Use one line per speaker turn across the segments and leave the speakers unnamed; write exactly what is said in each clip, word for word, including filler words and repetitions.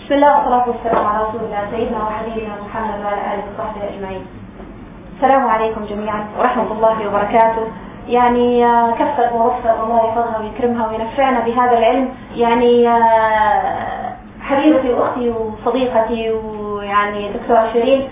بسم الله والصلاة والسلام على رسول الله سيدنا وحبيبنا محمد وعلى آله وصحبه أجمعين. السلام عليكم جميعا ورحمة الله وبركاته. يعني كفت ووفت الله يحفظها ويكرمها وينفعنا بهذا العلم. يعني حبيبتي وأختي وصديقتي ويعني دكتورة شيرين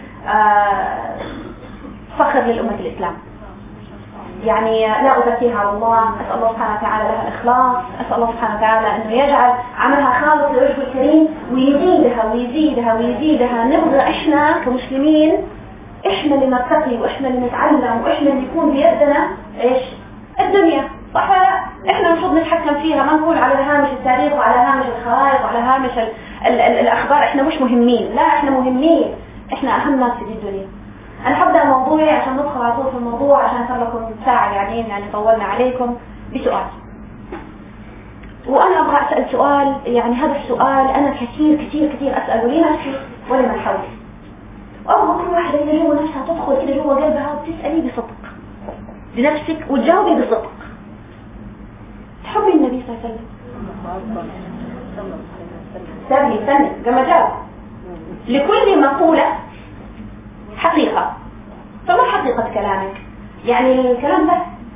فخر للأمة الإسلام. يعني لا أزكيها على الله، أسأل الله سبحانه وتعالى لها الإخلاص، أسأل الله سبحانه وتعالى أنه يجعل عملها خالص لوجهه الكريم ويزيدها ويزيدها ويزيدها. نبغى إحنا كمسلمين إحنا اللي نرتقي وإحنا اللي نتعلم وإحنا اللي يكون بيدنا إيش؟ الدنيا، صح؟ إحنا المفروض نتحكم فيها، ما نقول على هامش التاريخ وعلى هامش الخرائط وعلى هامش ال ال ال الأخبار إحنا مش مهمين، لا إحنا مهمين، إحنا أهم ناس في الدنيا. أنا حبدأ موضوعي عشان ندخل على طول في الموضوع عشان صار لكم ساعة قاعدين يعني طولنا عليكم بسؤال. وأنا أبغى أسأل سؤال، يعني هذا السؤال أنا كثير كثير كثير أسأله لنفسي ولمن حولي. وأبغى كل واحدة اللي جوا نفسها تدخل كده جوا قلبها وتسألي بصدق لنفسك وتجاوبي بصدق. تحبي النبي صلى الله عليه وسلم؟ استني استني قبل جاوب. لكل مقولة حقيقة. فما حقيقة كلامك؟ يعني الكلام ده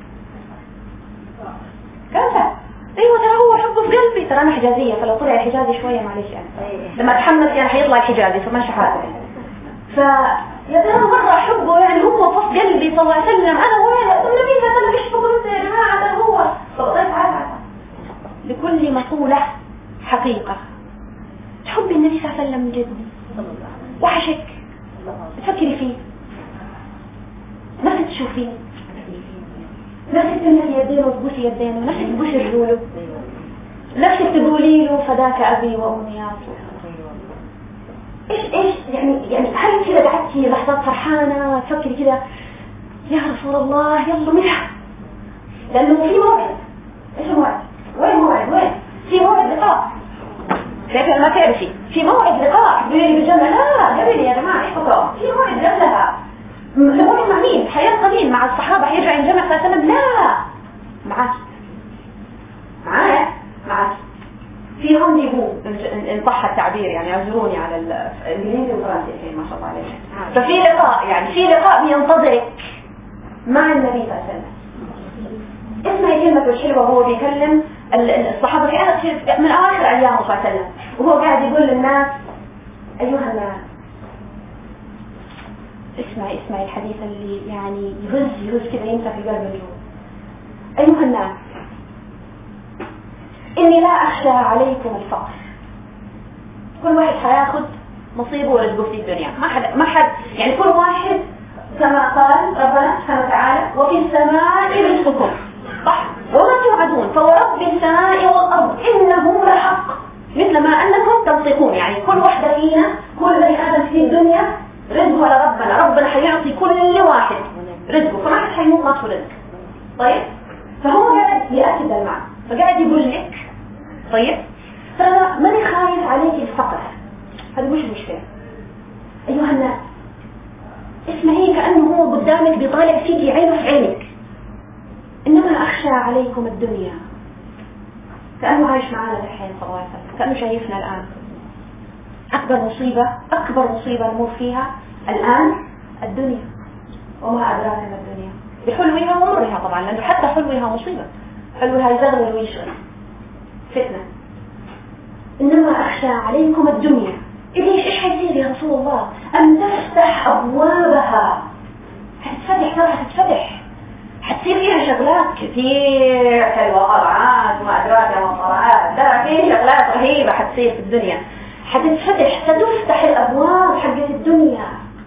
كلام ده ايوه ترى هو حبه في قلبي، ترى انا حجازية فلو طلع الحجازي شوية معلش يعني لما اتحمس يعني حيطلع الحجازي فما شحاته. فيا ترى مرة احبه يعني هو في قلبي صلى الله عليه وسلم. انا وين النبي صلى الله عليه وسلم ايش بقول يا جماعة ده هو طيب عاد. لكل مقولة حقيقة. تحبي النبي صلى الله عليه وسلم من جد وحشك تفكري فيه، نفسك تشوفيه، نفسك تمسي يدينه وتبوسي يدينه، نفسك تبوسي رجوله، نفسك تقولي له فداك أبي وأمي يا رسول الله. إيش إيش يعني يعني هل كذا قعدتي لحظات فرحانة تفكري كذا يا رسول الله يلا منها؟ لأنه في موعد. إيش الموعد؟ وين موعد؟ وين؟ في موعد لقاء. كيف ما تعرفي؟ في موعد لقاء تقولي بالجنة؟ لا قبل يا جماعة إيش بقى؟ في موعد قبلها. لو مع مين؟ حيبقى مين؟ مع الصحابة حيرجع الجنة صلى الله عليه وسلم؟ لا معاك معايا معاك في رونديفو إن صح التعبير، يعني اعذروني على الإنجليزي والفرنسي ما شاء الله عليك. ففي لقاء، يعني في لقاء بينتظرك مع النبي صلى الله عليه وسلم. اسمعي كلمة الحلوة وهو بيكلم الصحابة في آخر من أواخر أيامه صلى الله عليه وسلم وهو قاعد يقول للناس أيها الناس اسمعي اسمعي الحديث اللي يعني يهز يهز كذا ينسى في قلب الجو. أيها الناس إني لا أخشى عليكم الفقر. كل واحد حياخد نصيبه ورزقه في الدنيا، ما حد ما حد يعني كل واحد كما قال ربنا سبحانه وتعالى وفي السماء رزقكم صح وما توعدون فورب السماء والأرض إنه لحق مثل ما أنكم تنطقون. يعني كل واحدة فينا كل بني آدم في الدنيا رزقه على ربنا، ربنا حيعطي كل واحد رزقه فما حد حيموت ما رزق. طيب فهو قاعد يأكد المعنى فقاعد يقول لك طيب ترى ماني خايف عليك الفقر، هذا مش مشكلة. أيها الناس اسمعي كأنه هو قدامك بيطالع فيك عينه في عينك. إنما أخشى عليكم الدنيا، كأنه عايش معانا الحين صلى الله عليه وسلم، كأنه شايفنا الآن. أكبر مصيبة أكبر مصيبة نمر فيها الآن الدنيا، وما أدراك ما الدنيا بحلوها ومرها طبعا، لأنه حتى حلوها مصيبة، حلوها يزغل ويشغل فتنة. إنما أخشى عليكم الدنيا. إليش إيش حيصير يا رسول الله؟ أن تفتح أبوابها، حتفتح ترى حتفتح حتصير فيها شغلات كثير حلوة طبعات وما أدراك ما طبعات، ترى فيه شغلات رهيبة حتصير في الدنيا، حتتفتح ستفتح الأبواب حقت الدنيا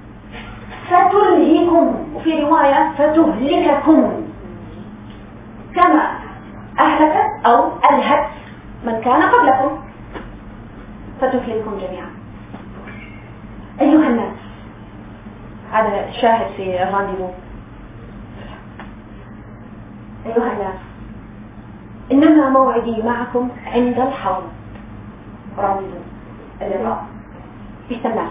فتلهكم، وفي رواية فتهلككم كما أهلكت أو ألهت من كان قبلكم، فتهلككم جميعا. أيها الناس هذا الشاهد في الرانديفو. أيها الناس إنما موعدي معكم عند الحوض. رانديفو اللقاء بيستناك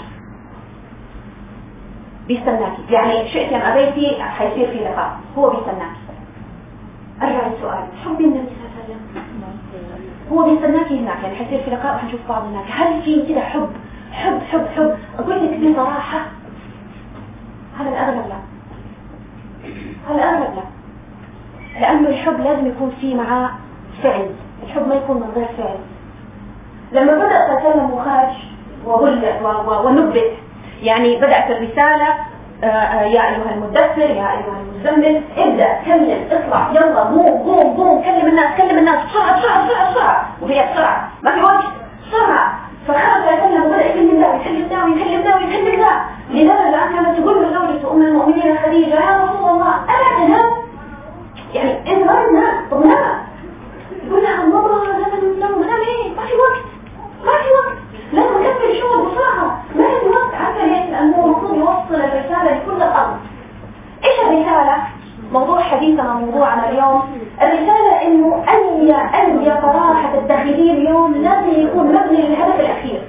بيستناك يعني شئت أم أبيتي حيصير في لقاء، هو بيستناك. أرجع السؤال، تحبي النبي صلى الله عليه وسلم؟ هو بيستناكي هناك، يعني حيصير في لقاء وحنشوف بعض هناك. هل في كده حب حب حب حب؟ أقول لك بصراحة هذا الأغلب لا، هذا الأغلب لا، لأنه الحب لازم يكون فيه معاه فعل، الحب ما يكون من غير فعل. لما بدأت أتكلم وخرج ونبت، يعني بدأت الرسالة آآ يا أيها المدثر يا أيها المزمل ابدأ كلم اطلع يلا قوم قوم قوم كلم الناس كلم الناس بسرعة بسرعة بسرعة بسرعة، وهي بسرعة ما في وقت بسرعة. فخرج يتكلم وبدأ يكلم ده ويكلم ده ويكلم ده ويكلم ده، لماذا؟ لأنها تقول له زوجة أم المؤمنين خديجة يا رسول الله ألا تنام؟ يعني إن ما نام طب نام، يقول لها الله لازم ننام نام إيه ما في وقت ما في وقت لازم نكمل شغل بسرعة ما في وقت. عارفة ليش؟ لأنه المفروض يوصل الرسالة لكل الأرض. إيش الرسالة؟ موضوع حديثنا موضوعنا اليوم الرسالة إنه أي أي قرار حتتخذيه اليوم لازم يكون مبني للهدف الأخير.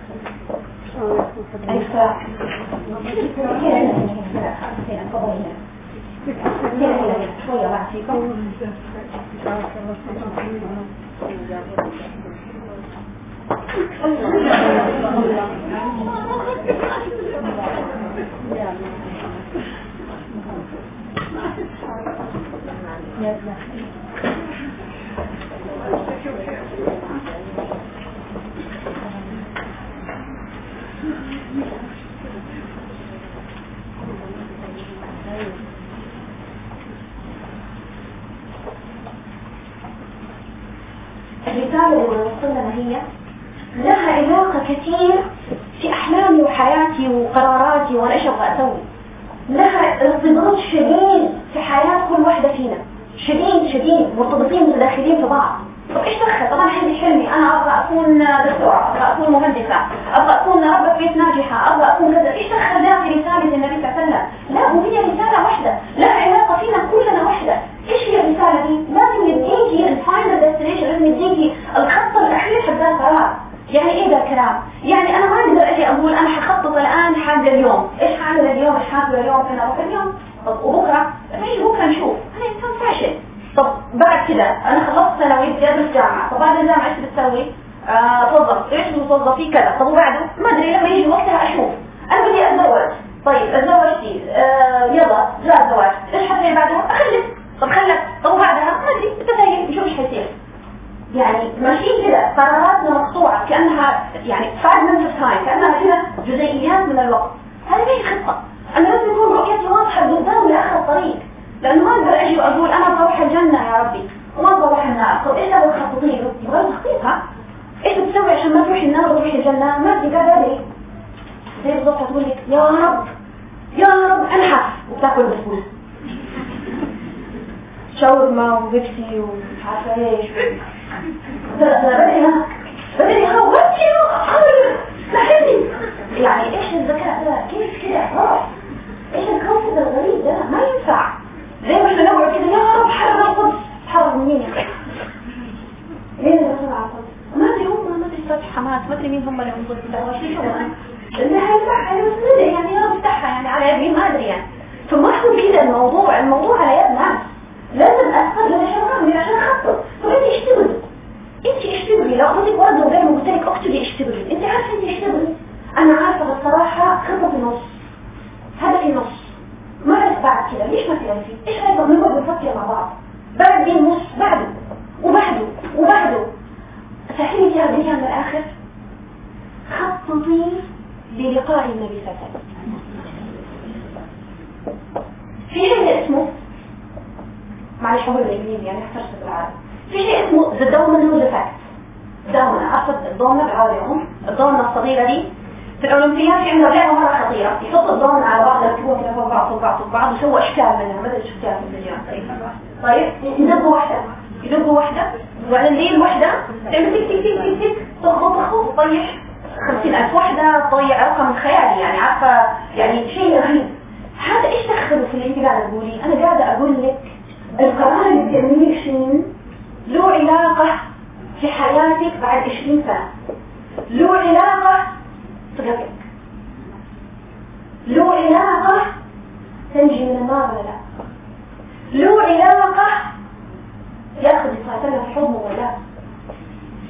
الإفراح شوية بعد فيكم الرسالة اللي وصلنا ما هي لها علاقة كثير في أحلامي وحياتي وقراراتي وأنا إيش أبغى أسوي، لها ارتباط شديد في حياة كل واحدة فينا، شديد شديد مرتبطين متداخلين في بعض. طب إيش دخل؟ طبعا عندي حلمي أنا أبغى أكون دكتورة، أبغى أكون مهندسة، أبغى أكون ربة بيت ناجحة، أبغى أكون كذا. إيش دخل ده في رسالة النبي صلى الله عليه وسلم؟ لا، وهي رسالة واحدة لها علاقة فينا كلنا واحدة. إيش هي الرسالة دي؟ لازم يديكي الفاينل ديستنيشن، لازم يديكي الخط الأخير حق القرار. يعني إيه ده الكلام؟ يعني أنا ما أقدر أجي أقول أنا حخطط الآن حاجة اليوم، إيش حاعمل اليوم، إيش حاكل اليوم، فين أروح اليوم، طب وبكرة، ماشي بكرة نشوف. أنا إنسان فاشل. طب بعد كده أنا خلصت ثانوي بدي أدرس جامعة، طب بعد الجامعة إيش بتسوي؟ توظف، إيش بتوظفي كذا، طب وبعده ما أدري لما يجي وقتها أشوف. أنا بدي أتزوج، طيب أتزوجتي آه يلا جاء الزواج، إيش حتى بعده؟ أخلف، طب خلف، طب وبعدها ما أدري بتسهل نشوف إيش حيصير. يعني ماشيين كده قراراتنا مقطوعة كأنها يعني fragment of time، كأنها كده جزئيات من الوقت. هذه هي الخطة. أنا لازم يكون رؤيتي واضحة قدام لآخر الطريق، لأنه ما أقدر أجي وأقول أنا بروح الجنة يا ربي وما بروح النار. طب إيش أبغى تخططي له؟ يبغى تخطيطها. إيش بتسوي عشان ما تروحي النار وتروحي الجنة؟ ما أدري قاعدة ليه؟ زي بالضبط تقول لك يا رب يا رب أنحف وبتاكل بسبوسة شاورما وبيبسي ومش عارفة إيش. لا لا بدري ها بدري ها وانتي ها لحدي. يعني ايش الذكاء ده؟ كيف كده راح؟ ايش الكونسيبت الغريب ده؟ ما ينفع. زي ما احنا نقعد كده يا رب حرر القدس، حرر منين يا اخي؟ مين اللي مسؤول عن القدس؟ ما ادري هم، ما ادري فتح حماس، ما ادري مين هم اللي موجودين ده، وش شغلهم؟ اللي هيفتحها بس ما ادري يعني يا رب افتحها يعني على يدي ما ادري يعني. فما هو كده الموضوع، الموضوع على يد ناس. لازم استغل عشان عشان اخطط. طب انت ايش تبغي؟ انت اشتغلي، لو اعطيك ورده وغير ما قلت لك اكتبي اشتغلي. انت عارفه انت اشتغلي. انا عارفه بصراحه خطه النص، هدفي النص، ما عرفت بعد كده ليش ما تعرفي ايش رايك نقعد نفكر مع بعض بعد دي النص بعده وبعده وبعده. سهلي لي هذه من الاخر. خططي للقاء النبي صلى الله عليه وسلم. في شيء اسمه معلش هو الانجليزي يعني احترت بالعربي. في شيء اسمه the domino effect. دومنا، أقصد الدومنا بالعربي هم الدومنا الصغيرة دي في الأولمبياد. في عندنا لعبة مرة خطيرة، يحطوا الدومنا على بعض يركبوها كده فوق بعض فوق بعض فوق بعض ويسووا أشكال منها، ما أدري شفتيها في الفيديو. طيب يدقوا واحدة يدقوا واحدة وبعدين دي الواحدة تعمل تك تك تك تك تخبط تخبط تطيح خمسين ألف واحدة، تضيع رقم خيالي يعني عارفة يعني شيء رهيب. هذا إيش دخله في اللي أنت قاعدة تقولي؟ أنا قاعدة أقول لك القرار اللي بتعمليه شيء له علاقة في حياتك بعد عشرين سنة، له علاقة في قبلك، له علاقة تنجي من النار ولا لا، له علاقة يأخذ الفاتنة في حضنه ولا لا،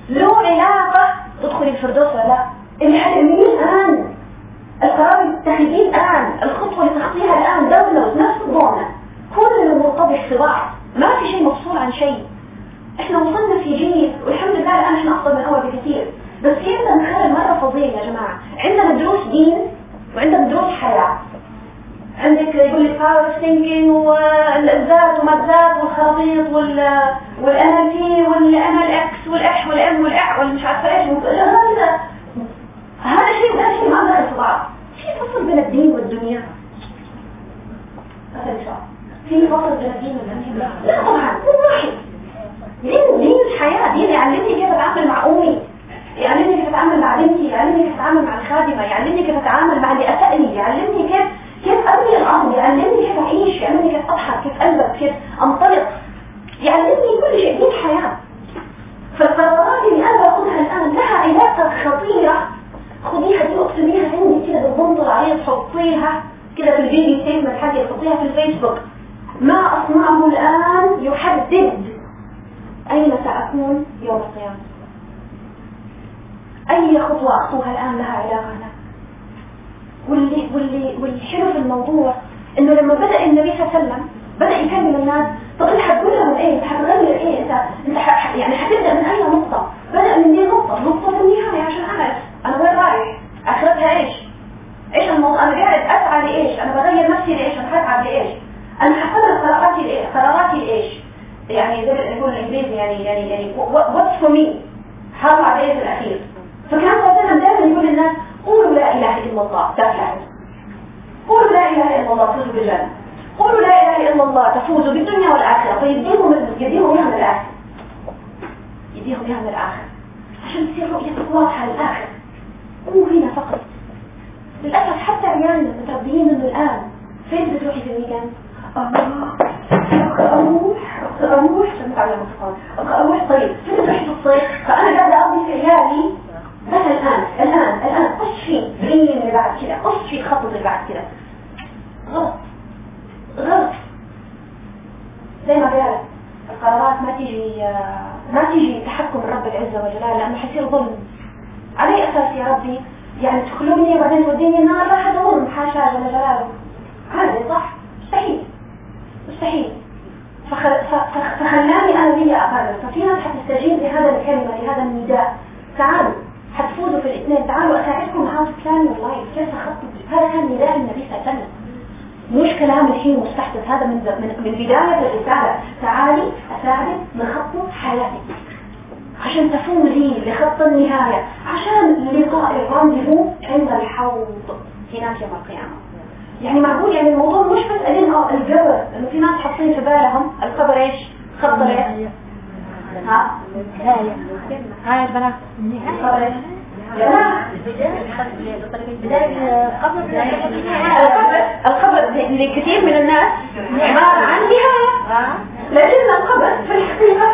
له علاقة تدخلي الفردوس ولا لا. اللي حتعمليه الآن، القرار اللي تتخذيه الآن، الخطوة اللي تخطيها الآن داونلود نفس الضوء كله مرتبط في بعض، ما في شيء مفصول عن شيء. احنا وصلنا في جيل والحمد لله الآن احنا أفضل من أول بكثير، بس في عندنا خلل مرة فظيع يا جماعة. عندنا دروس دين وعندنا دروس حياة. عندك يقول لك باور ثينكينج والذات وما الذات والخريط وال والان ال تي والان ال اكس والاح والام والاع والمش عارفه ايش. هذا هذا شيء وهذا شيء ما دخل في بعض. في فصل بين الدين والدنيا. في فصل بين الدين والدنيا؟ لا طبعا كل واحد. دين دين الحياه، دين يعلمني كيف اتعامل مع امي، يعلمني كيف اتعامل مع بنتي، يعلمني كيف اتعامل مع الخادمه، يعلمني كيف اتعامل مع اللي اسأني، يعلمني كيف كيف ابني الارض، يعلمني كيف اعيش، يعلمني كيف اضحك، كيف البس، كيف انطلق، يعلمني كل شيء. دي الحياه. فالقرارات اللي انا باخذها الان لها علاقه خطيره. خذيها دي واكتبيها عندي كده بالبنط العريض، حطيها كده في الفيديو ستيتمنت حقي، حطيها في الفيسبوك. ما اصنعه الان يحدد اين ساكون يوم القيامه. اي خطوه اخطوها الان لها علاقه هنا. واللي واللي والحلو في الموضوع انه لما بدا النبي صلى الله عليه وسلم بدا يكلم الناس، طب انت حتقول لهم ايه؟ انت حتغير ايه؟ انت انت ح... يعني حتبدا من اي نقطه؟ بدا من دي نقطه، نقطه في النهايه عشان اعرف انا وين رايح، اخرتها ايش؟ ايش الموضوع؟ انا قاعد اسعى لايش؟ انا بغير نفسي لايش؟ انا حتعب لايش؟ انا حقرر قراراتي لايش؟ قراراتي لايش؟ يعني زي ما نقول الانجليزي يعني يعني يعني واتس فور مي، حاطط على في الاخير. فكان صلى الله عليه وسلم دائما يقول للناس قولوا لا اله الا الله تفلحوا، قولوا لا اله الا الله تفوزوا بالجنه، قولوا لا اله الا الله تفوزوا بالدنيا والاخره. فيديهم يديهم اياها من الاخر، يديهم اياها من الاخر عشان تصير رؤيتك واضحه للاخر. مو هنا فقط. للاسف حتى عيالنا متربيين من الان فين بتروحي في الويكند؟ اروح اروح نتعلم الصفات، اروح طيب فين بتروحي في الصيف؟ فانا قاعده اقضي في عيالي بس الآن الآن الآن قص فيه العين اللي بعد كده، قص فيه الخط اللي بعد كده. غلط غلط. زي ما قالت القرارات ما تيجي ما تيجي تحكم الرب العزة والجلال، لأنه حيصير ظلم. على أي أساس يا ربي؟ يعني تخلوني وبعدين توديني النار؟ راح أظلم حاشا جل جلاله. هذا صح؟ مستحيل مستحيل. فخل... فخلاني أنا لي أقرر. ففي ناس حتستجيب لهذا الكلمة، لهذا النداء. تعالوا حتفوزوا في الاثنين، تعالوا اساعدكم هاو تو بلان يور لايف، كيف تخطط. هذا كان نداء النبي صلى الله عليه وسلم، مش كلام الحين مستحدث. هذا من من, من بدايه الرساله. تعالي اساعدك نخطط حياتك عشان تفوزي لخط النهايه، عشان لقاء الرانديفو عند الحوض هناك يوم القيامه. يعني معقول يعني الموضوع مش بس قليل اه القبر، انه في ناس حاطين في بالهم القبر ايش؟ خط ايش؟ ها هاي هاي البنات القبر القبر لكثير من الناس عبارة عن نهاية، لكن القبر في الحقيقة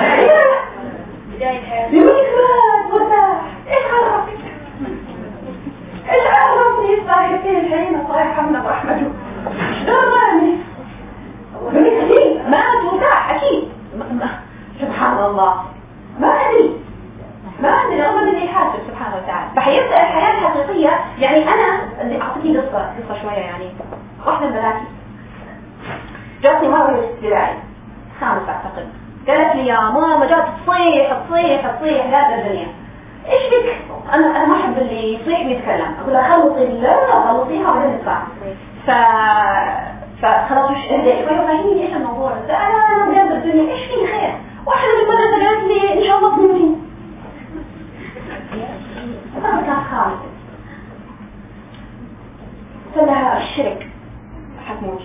بداية الحياة. يقول لك مرتاح، ايش عرفك؟ ايش عرفني صاحب فيه الحين صاحب حمد ورحمته؟ ضرباني كثير مات وتاح اكيد. سبحان الله ما أدري ما أدري الله الذي يحاسب سبحانه وتعالى. فحيبدأ الحياة الحقيقية. يعني أنا اللي أعطيكي قصة قصة شوية. يعني واحدة من بناتي جاتني مرة في ابتدائي خامس أعتقد، قالت لي يا ماما جات تصيح تصيح تصيح لا الدنيا إيش بك؟ أنا أنا ما أحب اللي يصيح ويتكلم. أقول لها خلصي لا خلصيها وبعدين ندفع. ف فخلاص مش اهدئي شوية وفهميني إيش الموضوع. أنا أنا جنب الدنيا إيش فيه خير؟ واحدة من المدرسة قالت لي إن شاء الله تموتي. طبعا كانت خالصة. قلت لها الشرك حتموت.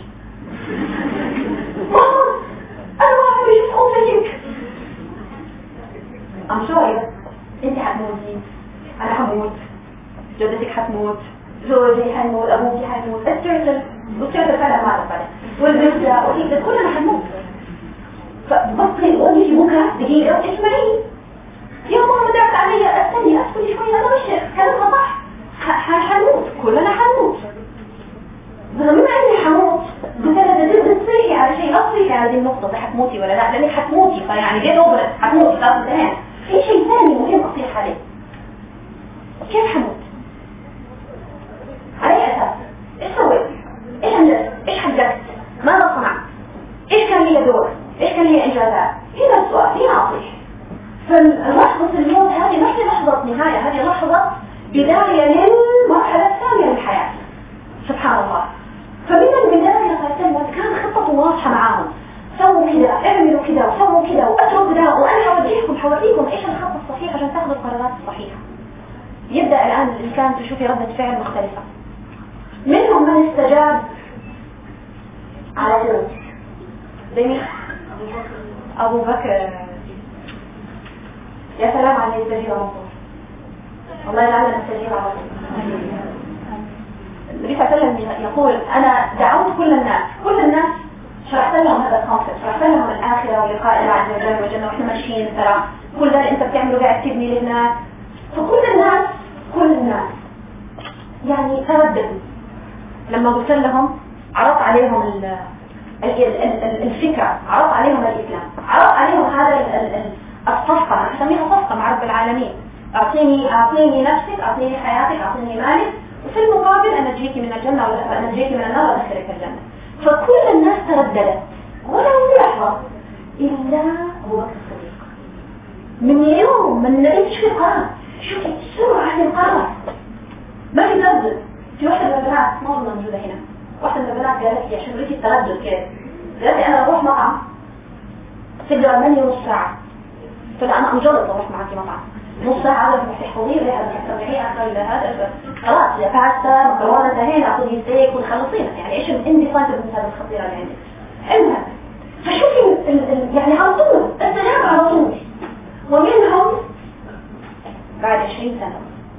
ماما أنا ما أعرف إيش أمك. I'm sorry بس أنت حتموتي، أنا حموت، جدتك حتموت، زوجي حيموت، أبوكي حيموت، الترتل والترتل فعلا ما أعرف بعدين، والبنت وكيف كلنا حنموت. فبطلي وقولي في بكرة دقيقة اسمعي يا ماما دعت علي استني اسكتي شوية انا مش كلامها صح. حنموت كلنا حنموت. بما اني حموت قلت لها ده تصيحي على شيء، لا تصيحي على دي النقطة ده حتموتي ولا لا، لانك حتموتي. فيعني دي اوبرت حتموتي خلاص انتهينا. في شيء ثاني مهم أطيح عليه. كيف حموت؟ على أي أساس؟ إيش سويت؟ إيش أنجزت؟ إيش حققت؟ ماذا صنعت؟ إيش كان لي دور؟ إيش كان لي إنجازات؟ هنا السؤال، هنا أطيح. فلحظة الموت هذه ما هي لحظة نهاية، هذه لحظة بداية للمرحلة الثانية من الحياة. سبحان الله. فمن البداية قالت كان خطة واضحة معاهم، سووا كذا، اعملوا كذا، وسووا كذا، واتركوا ده، وانا هوريكم حوريكم ايش الخطة الصحيحة عشان تاخذوا القرارات الصحيحة. يبدأ الآن الإنسان تشوفي ردة فعل مختلفة. منهم من استجاب على طول زي أبو بكر. يا سلام على يستجيب على طول، والله لعلنا نستجيب على طول. النبي صلى الله عليه وسلم يقول أنا دعوت كل الناس، كل الناس شرحت لهم هذا الكونسبت، شرحت لهم الآخرة ولقاء الله عز وجل والجنة، وإحنا ماشيين ترى كل ده أنت بتعمله قاعد تبني للناس. فكل الناس كل الناس يعني ترددوا لما قلت لهم، عرض عليهم ال الفكرة، عرض عليهم الإسلام، عرض عليهم هذا الصفقة، أنا أسميها صفقة مع رب العالمين. أعطيني أعطيني نفسك، أعطيني حياتك، أعطيني مالك، وفي المقابل أنا أجيك من الجنة ولا أنا أجيك من النار وأدخلك الجنة. فكل الناس ترددت ولو لحظة إلا أبو بكر الصديق. من يوم من النبي تشوفي القرار، شوفي سرعة القرار، ما في تردد. في واحدة من البنات ما أظن موجودة هنا، واحدة من البنات قالت لي عشان ريتي التردد كيف، قالت لي أنا أروح مطعم تقدر مني نص ساعة، فلا أنا أنجلط أروح معاكي مطعم نص ساعة هذا تحضير لها تستمعي أكل هذا خلاص يا باستا مكرونة انتهينا، أخذي ستيك وخلصينا. يعني إيش الانديفايت بالمثال الخطيرة اللي عندك؟ المهم فشوفي ال ال يعني على طول التجارب على طول. ومنهم بعد عشرين سنة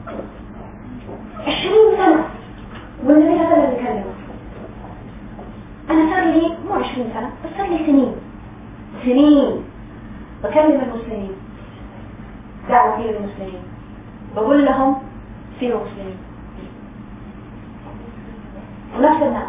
عشرين سنة والنبي هذا اللي بيكلمه. أنا صار لي مو عشرين سنة بس صار لي سنين سنين بكلم المسلمين، دعوة فيه للمسلمين، بقول لهم سيروا مسلمين، ونفس الناس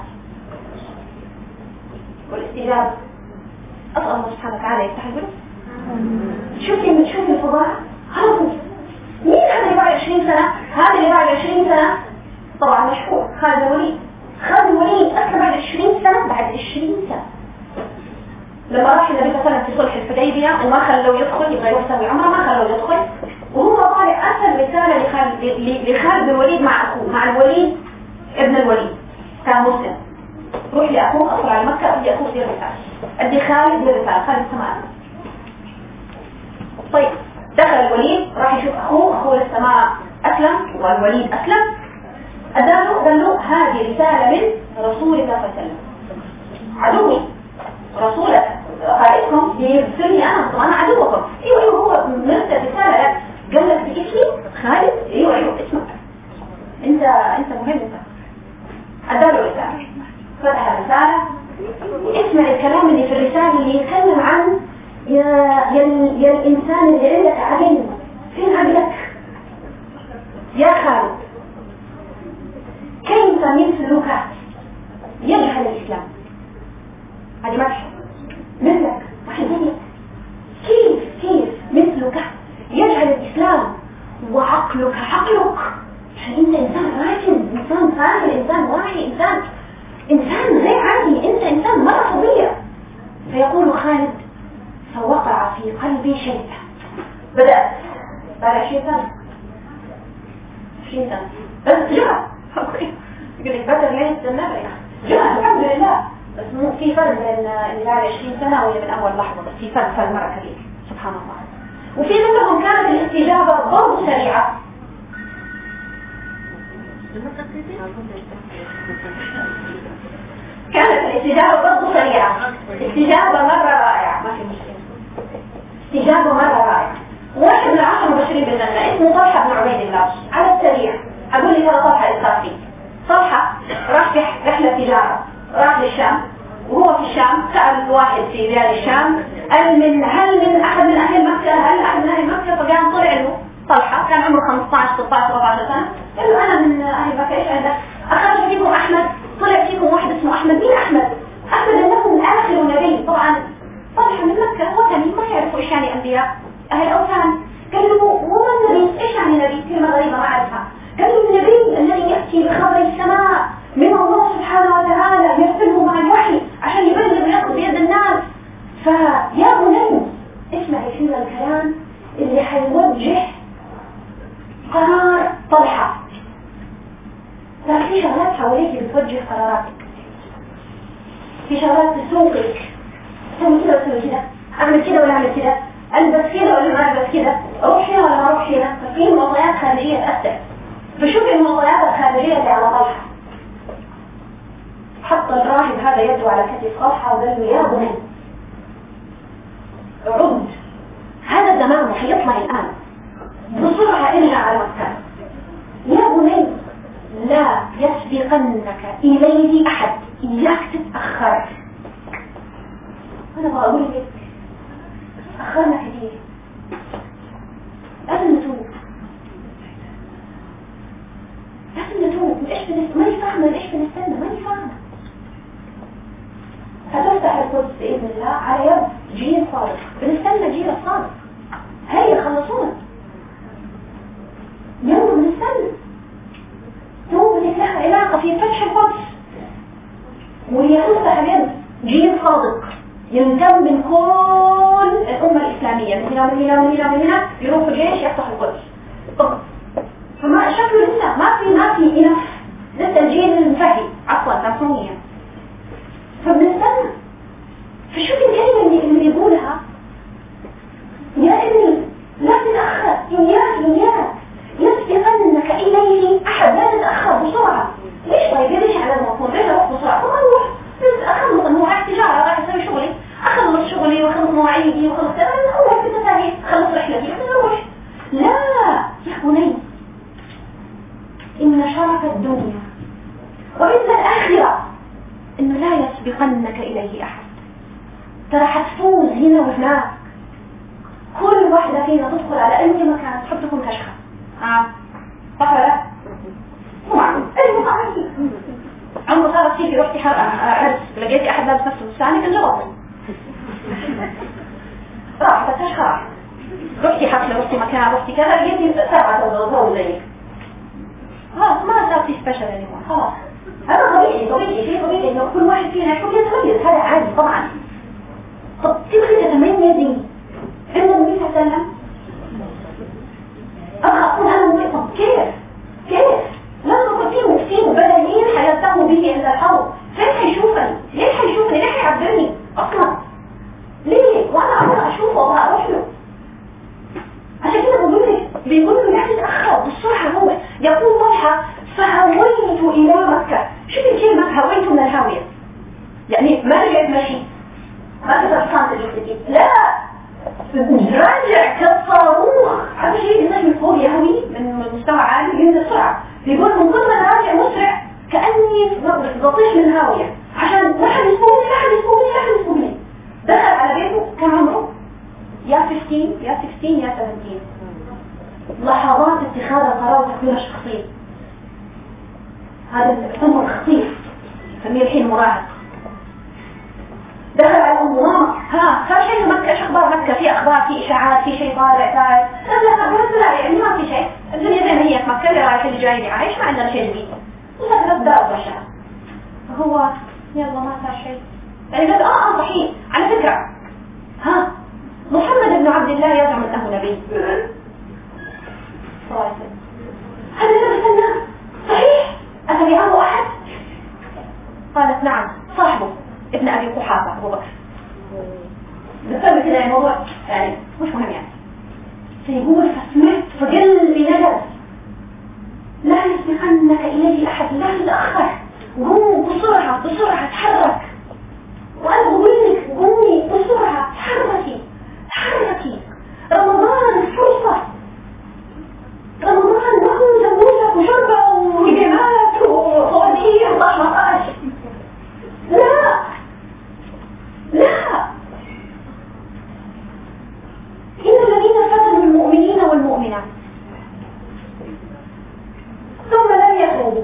والاستجابة. أسأل الله سبحانه وتعالى يفتح القلوب. شوفي شوفي الفضاء هربوا. مين هذا اللي بعد عشرين سنة؟ هذا اللي بعد عشرين سنة طبعا مشهور، خالد الوليد. خالد الوليد أسلم بعد عشرين سنة، بعد عشرين سنة لما راح النبي صلى الله عليه وسلم في صلح الحديبية وما خلوه يدخل، يبغى يسوي عمره ما خلوه يدخل، وهو طالع أرسل رسالة لخالد لخالد الوليد مع أخوه، مع الوليد ابن الوليد كان مسلم، روح لأخوه أصل على مكة، أدي أخوه دي الرسالة، أدي خالد دي الرسالة، خالد سماء. طيب دخل الوليد راح يشوف أخوه، أخوه لسه ما أسلم والوليد أسلم، أداله قال له هذه رسالة من رسول الله صلى الله عليه وسلم، عدوي رسولك قائدكم يرسلني أنا، طبعا أنا عدوكم. ايوه ايوه هو مرسل رسالة قال لك باسمي خالد، ايوه ايوه اسمك انت انت مهم. انت اداله رسالة، فتح الرسالة اسمع الكلام اللي في الرسالة اللي يتكلم عن يا يا, يا الانسان اللي عندك عقل، فين عقلك يا خالد؟ كيف من سلوكات يجهل الاسلام؟ هذه مدح مثلك واحد زيك، كيف كيف مثلك يجعل الإسلام وعقلك عقلك، عشان انت انسان راجل، انسان فاهم، انسان واعي، انسان انسان غير عادي، انت انسان مرة فظيع. فيقول خالد فوقع في قلبي شيء. بدأت بعد عشرين سنة عشرين سنة بس جاء يقول لك بدر ليه استنى جاء الحمد لله. بس مو في فرق بين اللي بعد عشرين سنة واللي من أول لحظة، بس في فرق فرق مرة كبير سبحان الله. وفي منهم كانت الاستجابة برضو سريعة. كانت الاستجابة برضو سريعة، استجابة مرة رائعة، ما في مشكلة، استجابة مرة رائعة. واحد من العشر مبشرين بالجنة اسمه طلحة بن عبيد الله. على السريع أقول لي ترى طلحة الإسرافي. طلحة راح في رحلة تجارة، راح للشام، وهو في الشام سأل واحد في بلاد الشام قال من هل من أحد من أهل مكة، هل أحد من أهل مكة؟ فقام طلع له طلحة كان عمره خمسة عشر ستة عشر أربعة عشر سنة، قال له أنا من أهل مكة. إيش عندك؟ أخرج فيكم أحمد، طلع فيكم واحد اسمه أحمد. مين أحمد؟ أحمد أنه آخر نبي. طبعا طلحة من مكة وثني ما يعرفوا إيش يعني أنبياء، أهل أوثان، قال له وما النبي؟ ايش يعني نبي؟ كلمة غريبة ما اعرفها. قال له النبي الذي يأتي بخبر السماء من الله سبحانه وتعالى يرسله مع الوحي عشان يبلغ ويأخذ بيد الناس. فيا بني اسمعي هذا الكلام اللي حيوجه قرار طلحة. لكن في شغلات حواليك بتوجه قراراتك، في شغلات تسوقك، سوي كده وسوي كده، اعمل كده ولا اعمل كده، البس كده ولا ما البس كده، اروح هنا ولا ما اروح هنا. ففي معطيات خارجيه تاثر. فشوفي المعطيات الخارجيه اللي على طلحه. حط الراهب هذا يده على كتف طلحه وقال له يا بني عد، هذا الزمان حيطلع الان بسرعه ارجع على مكه. يا بني لا يسبقنك اليه احد، اياك تتاخر. انا بقول لك أخرنا كثير، لازم نتوب، لازم نتوب. إيش بنست... ماني فاهمة إيش بنستنى، ماني فاهمة. هتفتح القدس بإذن الله على يد جيل صادق، بنستنى جيل الصادق. هيا خلصونا يلا بنستنى. توبتك لها علاقة في فتح القدس، وهي تفتح اليد جيل صادق ينتم من كل الأمة الإسلامية، من هنا من هنا من هنا من هنا يروحوا جيش يفتحوا القدس. طب فما شكله لسه ما في ما في إنف، لسه الجيل المفهي عفوا تاسونيا. فبنستنى. فشوف الكلمة اللي, اللي يقولها يا ابني لا تتأخر، إياك إياك يسبقنك إليه أحد، لا تتأخر بسرعة. ليش طيب ليش على الموضوع؟ ليش أروح بسرعة؟ طب أروح أخلص مواعيد تجارة، راح أسوي شغلي، أخلص شغلي وأخلص مواعيدي وأخلص أروح في تساهيل، أخلص رحلتي أروح. لا يا بني، إن شرف الدنيا وعز الآخرة إنه لا يسبقنك إليه أحد. ترى حتفوز هنا وهناك. كل واحدة فينا تدخل على أي مكان تحطكم كشخة. آه صح ولا لا؟ مو معقول. أي مقاعد عمره صارت فيكي رحتي عرس لقيتي أحد لابس نفسه الثاني كان جوابي راح بتشخة راح رحتي حفلة رحتي مكان رحتي كذا لقيتي سبعة تضغطوا زيك. خلاص ما صار في سبيشال انيمور. خلاص هذا طبيعي طبيعي شيء طبيعي إنه كل واحد فينا يحب يتميز، هذا عادي طبعا. طب تبغي تتميزي عند النبي صلى الله عليه وسلم؟ أبغى أقول أنا مبيض. طب كيف؟ كيف؟ لازم يكون فيه مكتين بدنيين حيلتقوا به عند الحوض. فين حيشوفني؟ ليه حيشوفني؟ ليه حيعبرني أصلا؟ ليه؟ وأنا أبغى أشوفه وأبغى أروح له. عشان كده بقول لك بيقول له لا تتأخر بالسرعة. هو يقول طلحة فهويت إلى مكة. شوف الكلمة هويت من الهاوية، يعني ما رجعت ماشي ما تتصانت الجديد، لا راجع كالصاروخ. هذا شيء النجم الفوق يهوي من مستوى عالي ينزل سرعة. بيقول من كل ما راجع مسرع كأني بطيح من هاوية عشان لا حد يسموني لا حد يسموني لا حد يسموني. دخل على بيته كان عمره يا خمستاشر يا ستاشر يا سبعتاشر. لحظات اتخاذ القرار وتكوين الشخصية. هذا الأمر الخطير سميه الحين مراهق. دخل على أم ماما ها صار شيء في مكة، ايش أخبار مكة؟ في أخبار، في إشاعات، في شيء طالع طالع. لا لا لا يعني ما في شيء، الدنيا زي ما هي في مكة، اللي رايح اللي جاي اللي عايش ما عندنا شيء جديد. ولا ثلاث دقائق وشهر فهو يلا ما صار شيء. يعني قال اه اه صحيح على فكرة ها محمد بن عبد الله يزعم أنه نبي صلى الله عليه وسلم. هذا اللي بستناه صحيح؟ أتبعه أحد؟ قالت نعم صاحبه ابن أبي قحافة أبو بكر. بسبب كده الموضوع يعني مش مهم يعني. فيقول فسمعت فقلبي نجد لا يسبقنك إليه أحد، لا تتأخر، قوم بسرعة بسرعة تحرك. وأنا بقول لك قومي بسرعة تحركي تحركي. رمضان فرصة، رمضان ما هو زوجك وشربة وجمالات وفواتير وطعمات. لا لا إن الذين فتنوا المؤمنين والمؤمنات ثم لم يتوبوا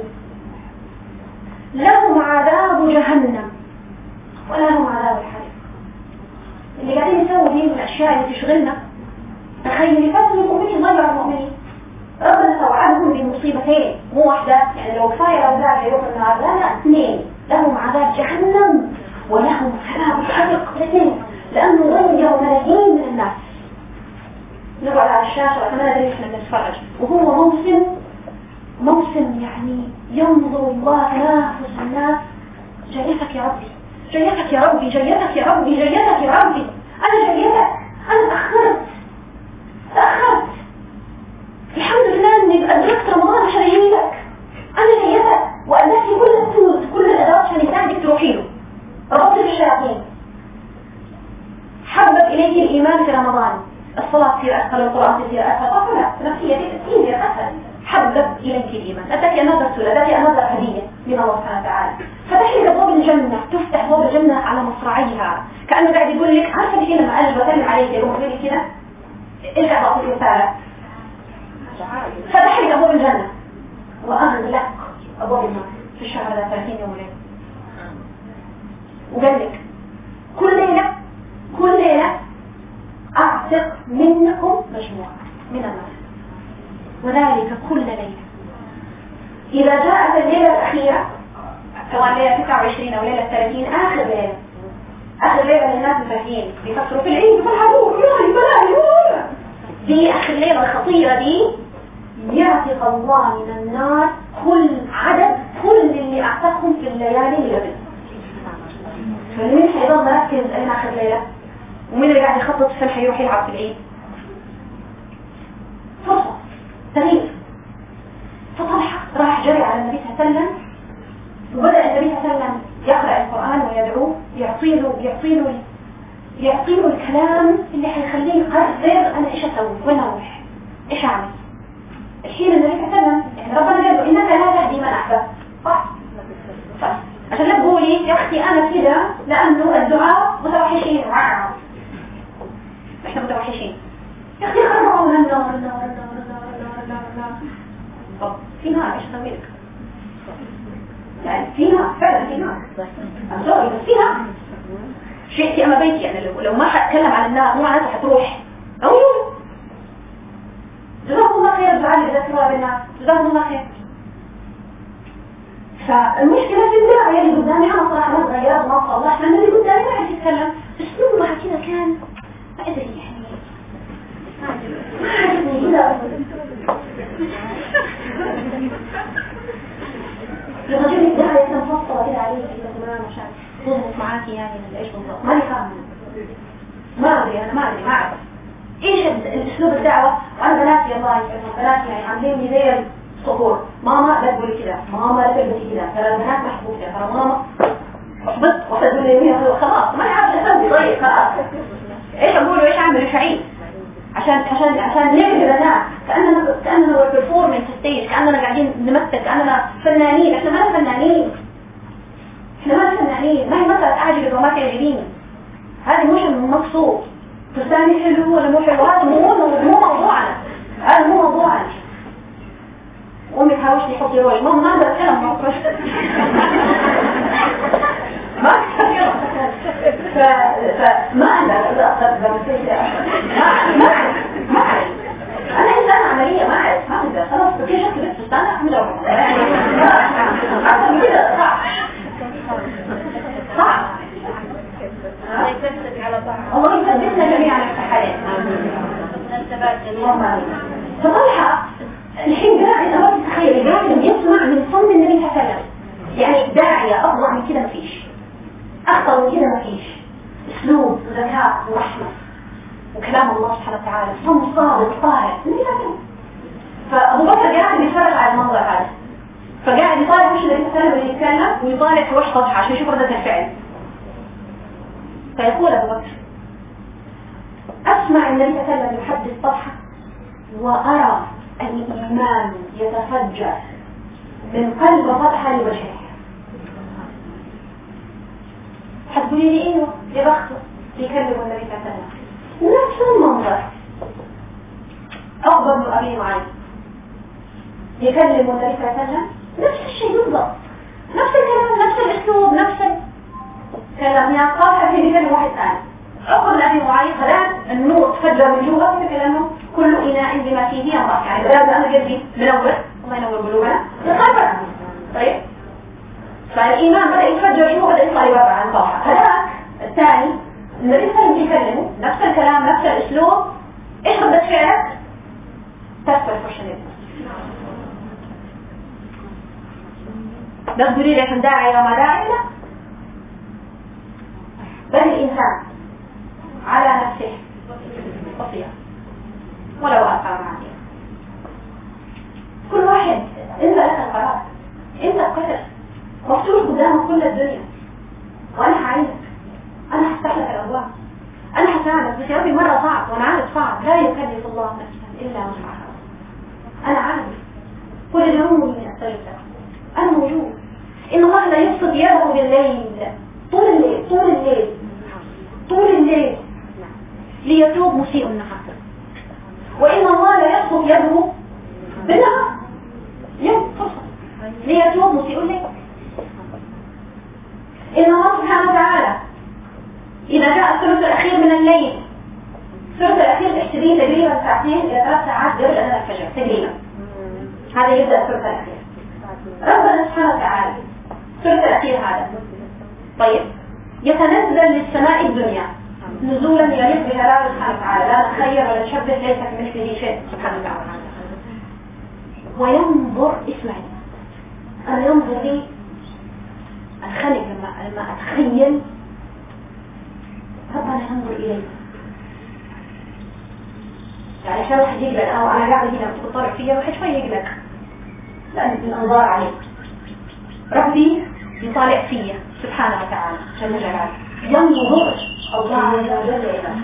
لهم عذاب جهنم ولهم عذاب الحريق. اللي قاعدين يسووا دي من الأشياء اللي تشغلنا. تخيلي فتنوا يضيع المؤمنين. ربنا توعدهم بمصيبتين مو واحدة، يعني لو كفاية أولاد يروحوا النار، لا لا اثنين، لهم عذاب جهنم ولهم عذاب حرق الاثنين، لأنه ضيعوا ملايين من الناس. نقعد على الشاشة وكمان ندري احنا بنتفرج، وهو موسم موسم يعني ينظر الله تنافس الناس. جيتك يا ربي، جيتك يا ربي، جيتك يا ربي، جيتك يا ربي، أنا جيتك، أنا تأخرت تأخرت الحمد لله إني أدركت رمضان عشان أجيلك، أنا جيتك وأدركت كل التولز كل الأدوات عشان يساعدك تروحي له. ربطت في الشياطين، حبب إليك الإيمان في رمضان، الصلاة تصير أسهل، القرآن تصير أسهل، طبعا نفسية تصير أسهل، حبب إليك الإيمان، أتاك أنظر سورة، أتاك أنظر هدية من الله سبحانه وتعالى، فتح لك أبواب الجنة، تفتح أبواب الجنة على مصراعيها، كأنه قاعد يقول لك عارفة دي كلمة أنا بسلم عليك يقوم يقول لي كده ارجع بعطيك رسالة، فتح لك أبواب الجنة وأغلق أبواب النار في الشهر ده ثلاثين يوم وليلة، وقال لك كل ليلة كل ليلة أعتق منكم مجموعة من النار، وذلك كل ليلة. إذا جاءت الليلة الأخيرة سواء ليلة تسعة وعشرين أو ليلة ثلاثين، آخر ليلة آخر ليلة للناس مفاهيم بيفكروا في العيد وفرحوا يا بلاي دي آخر ليلة الخطيرة دي، يعتق الله من النار كل عدد كل اللي أعتقهم في الليالي اللي قبل. فمين حيضل مركز أين آخر ليلة؟ ومين اللي قاعد يخطط فين حيروح يلعب في العيد؟ فرصة تغيير. فطلحة راح جري على النبي صلى الله عليه وسلم، وبدأ النبي صلى الله عليه وسلم يقرأ القرآن ويدعوه، يعطيله يعطيله يعطيله الكلام اللي حيخليه يقرر أنا إيش أسوي، وين أروح، إيش أعمل. الحين النبي صلى الله عليه وسلم يعني ربنا قال له إنك لا تهدي من أحببت، صح؟ صح. عشان لا تقولي يا أختي أنا كده لأنه الدعاء متوحشين، إحنا متوحشين يا أختي خرجوا من النار النار النار النار النار النار النار. طب في نار إيش أسوي لك؟ يعني في نار فعلا في نار، أنا سوري بس في نار. شئتي أما بيتي يعني لو لو ما حتكلم عن النار مو معناته حتروح أو يوم. جزاكم الله خير الدعاء اللي ذكرها بالناس، جزاكم الله خير. فالمشكلة في الداعية اللي قدامي أنا صراحة ما تغيرت ما صلحت، لأن اللي قدامي ما عرف يتكلم، أسلوبها كذا كان ما أدري يعني ما عرفني كذا. لما جيت الداعية كان مفصلة كذا عليه كذا تمام عشان تضبط معاكي يعني إيش بالضبط، ماني فاهمة، ما أدري أنا ما أدري ما أعرف إيش الأسلوب الدعوة. وأنا بناتي الله يسعدهم بناتي يعني عاملين لي زي الصقور، ماما لا تقولي كذا، ماما لا تلبسي كذا، ترى البنات محبوسة، ترى ماما احبط واحدة تقول لي خلاص ما عارف أسوي طيب خلاص إيش أقول وإيش أعمل إيش أعيد عشان عشان عشان نبهر الناس كأننا كأننا بالبرفورمنس ستيج، كأننا قاعدين نمثل كأننا فنانين. إحنا ما فنانين، إحنا ما فنانين، ما هي مسألة أعجبك وما تعجبيني، هذه مش المقصود فستاني حلو ولا مو حلو، هذا مو مو موضوعنا، هذا مو موضوعنا. أمي تحاولش لي حطي روي ماما ما أقدر أتكلم ما أقدر ما أقدر فما أقدر أقدر ما أعرف ما أعرف أنا إنسان عملية ما أعرف ما أقدر خلاص كل شكل بس فستاني أحمد أروح أكثر كده صعب صعب الله يثبتنا جميعا في الحياة. فطلحة الحين قاعد أمر تخيل قاعد يسمع من صوت النبي صلى الله عليه وسلم، يعني داعية أفضل من كده مفيش، أخطر من كده مفيش، أسلوب وذكاء ورحمة وكلام الله سبحانه وتعالى، صوم صادق طاهر. فأبو بكر قاعد يتفرج على المنظر هذا، فقاعد يطالع وش النبي صلى الله عليه وسلم يتكلم ويطالع في وش طلحة عشان يشوف ردة الفعل. فيقول أبو بكر أسمع النبي صلى الله عليه وسلم يحدث طلحة وأرى الإيمان يتفجر من قلب طلحة لوجهه. حتقولي لي إيه يا بخته يكلم النبي صلى الله عليه وسلم نفس المنظر، أفضل من أبي معي يكلم النبي صلى الله عليه وسلم نفس الشيء بالضبط، نفس الكلام نفس الأسلوب نفس كلام يا طلحة في بيكلم واحد ثاني. أقول لأبي معي خلاص النور تفجر من جوا في كلامه كل إناء بما فيه ينضح، يعني بدل ما أنا قلبي منور الله ينور قلوبنا يخرب. طيب فالإيمان بدأ يتفجر شو بدأ يطلع يبرع عن طاعة. هذاك الثاني إن الإنسان يتكلمه نفس الكلام نفس الأسلوب، إيش ردة فعلك؟ تكبر فرشة لا تقولي لي داعي وما داعي، لا. بل الإنسان على نفسه بصيرة ولو ألقى معايا. كل واحد انت لك القرار، انت القدر مفتوح قدامك كل الدنيا، وانا هعينك، انا هفتح لك الابواب، انا هساعدك. بس يا ربي مرة صعب وانا عارف صعب، لا يكلف الله نفسا الا وسعها. انا عارف كل اليوم من الطريقة انا موجود. ان الله لا يبسط يده بالليل طول الليل طول الليل طول الليل ليتوب مسيء النهار، وإن الله لا يبسط يده بالنهار يوم فرصة ليتوب مسيء الليل. إن الله سبحانه وتعالى إذا جاء الثلث الأخير من الليل، الثلث الأخير تحسبين تقريبا ساعتين إلى ثلاث ساعات قبل أذان الفجر تقريبا، هذا يبدأ الثلث الأخير. ربنا سبحانه وتعالى الثلث الأخير هذا طيب يتنزل للسماء الدنيا نزولا يليق بجلاله سبحانه وتعالى، لا نخير ولا نشبه، ليس كمثله شيء سبحانه وتعالى. وينظر، اسمعي، أنا ينظر لي الخلق لما لما أتخيل ربنا ينظر إلي، يعني عشان واحد يقلق أو أنا قاعدة هنا بتطلع فيها واحد شوي يقلق لأن الأنظار عليك. ربي يطالع فيا سبحانه وتعالى جل جلاله، ينظر الله عز وجل إليه.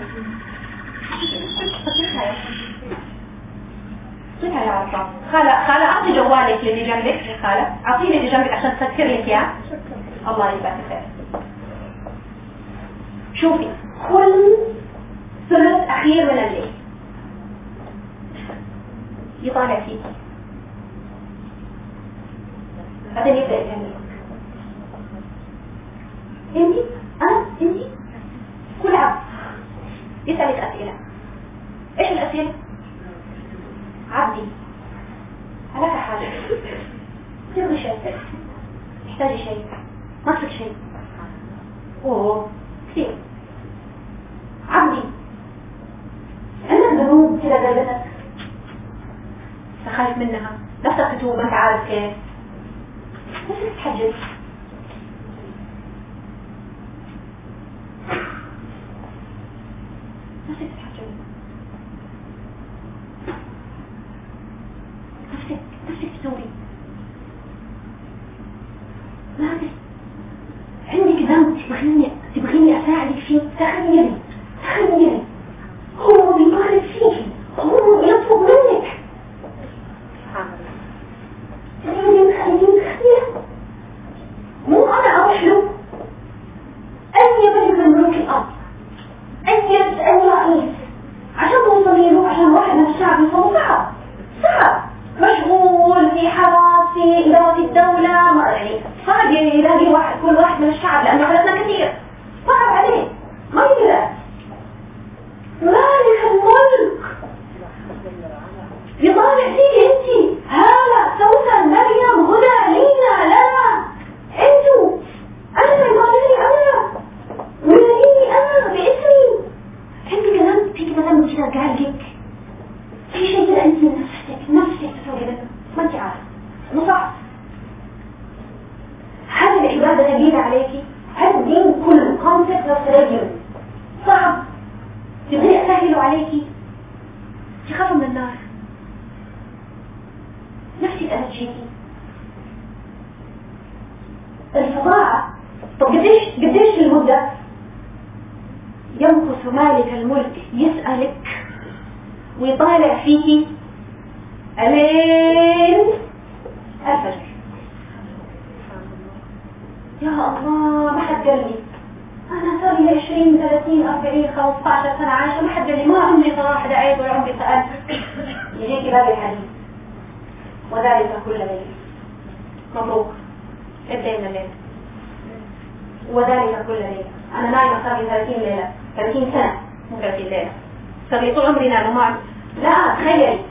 صيحة يا عطا خالة خالة أعطي جوالك للي جنبك يا خالة، أعطيني اللي جنبك عشان تذكر لك يا الله يبارك فيك. شوفي كل ثلث أخير من الليل يطالع فيك، بعدين يبدأ يجنبك انتي أنا انتي كل عبد يسألك أسئلة. إيش الأسئلة؟ عبدي هلك حاجة، تبغي شيء، تحتاجي شيء، نفسك شيء، أوه كثير. عبدي عندك ذنوب كذا قلبتك تخاف منها، نفسك تتوب ما تعرف كيف، نفسك تحجز، نفسك تحجز، نفسك نفسك تتوبي، نفسك عندك ذنب تبغيني تبغيني أساعدك فيه. تخيلي تخيلي هو بيطالب فيك، هو يطلب منك، تخيلي تخيلي تخيلي مو أنا أروح له أي ملك من ملوك الأرض، أي أي رئيس عشان توصلي له، عشان واحد من الشعب يوصل صعب صعب، مشغول في حرس في إدارة الدولة، ما يعني صعب يلاقي واحد كل واحد من الشعب لأنه عددنا كثير، صعب عليه ما يقدر. مالك الملك يطالع فيك انتي، هلا سوسن مريم هدى لينا لنا انتو، انا يطالعني انا ويلاقيني انا باسمي. عندي كلام فيك كلام كده قالك في شيء كده انت نفسك نفسك تسوي ده ما انت عارف مصعب. هذه العبادة جديدة عليكي، هذا الدين كله كونسبت وسرير صعب، تبغي اسهله عليكي، تخافوا من النار، نفسك انا تجيكي الفضاعة. طب قديش قديش المدة يمكث مالك الملك يسألك ويطالع فيكي ألين الفجر؟ يا الله ما حد قال لي أنا صار لي عشرين ثلاثين أربعين خمسة عشر سنة عايشة، ما حد قال لي، ما عمري صراحة دعيت ولا عمري سألت. يجيكي باب الحديث وذلك كل ليلة. مبروك ابدأ من الليل وذلك كل ليلة. أنا نايمة صار لي ثلاثين ليلة ثلاثين سنة مو ثلاثين ليلة، صار لي طول عمري نايمة، ما لا تخيلي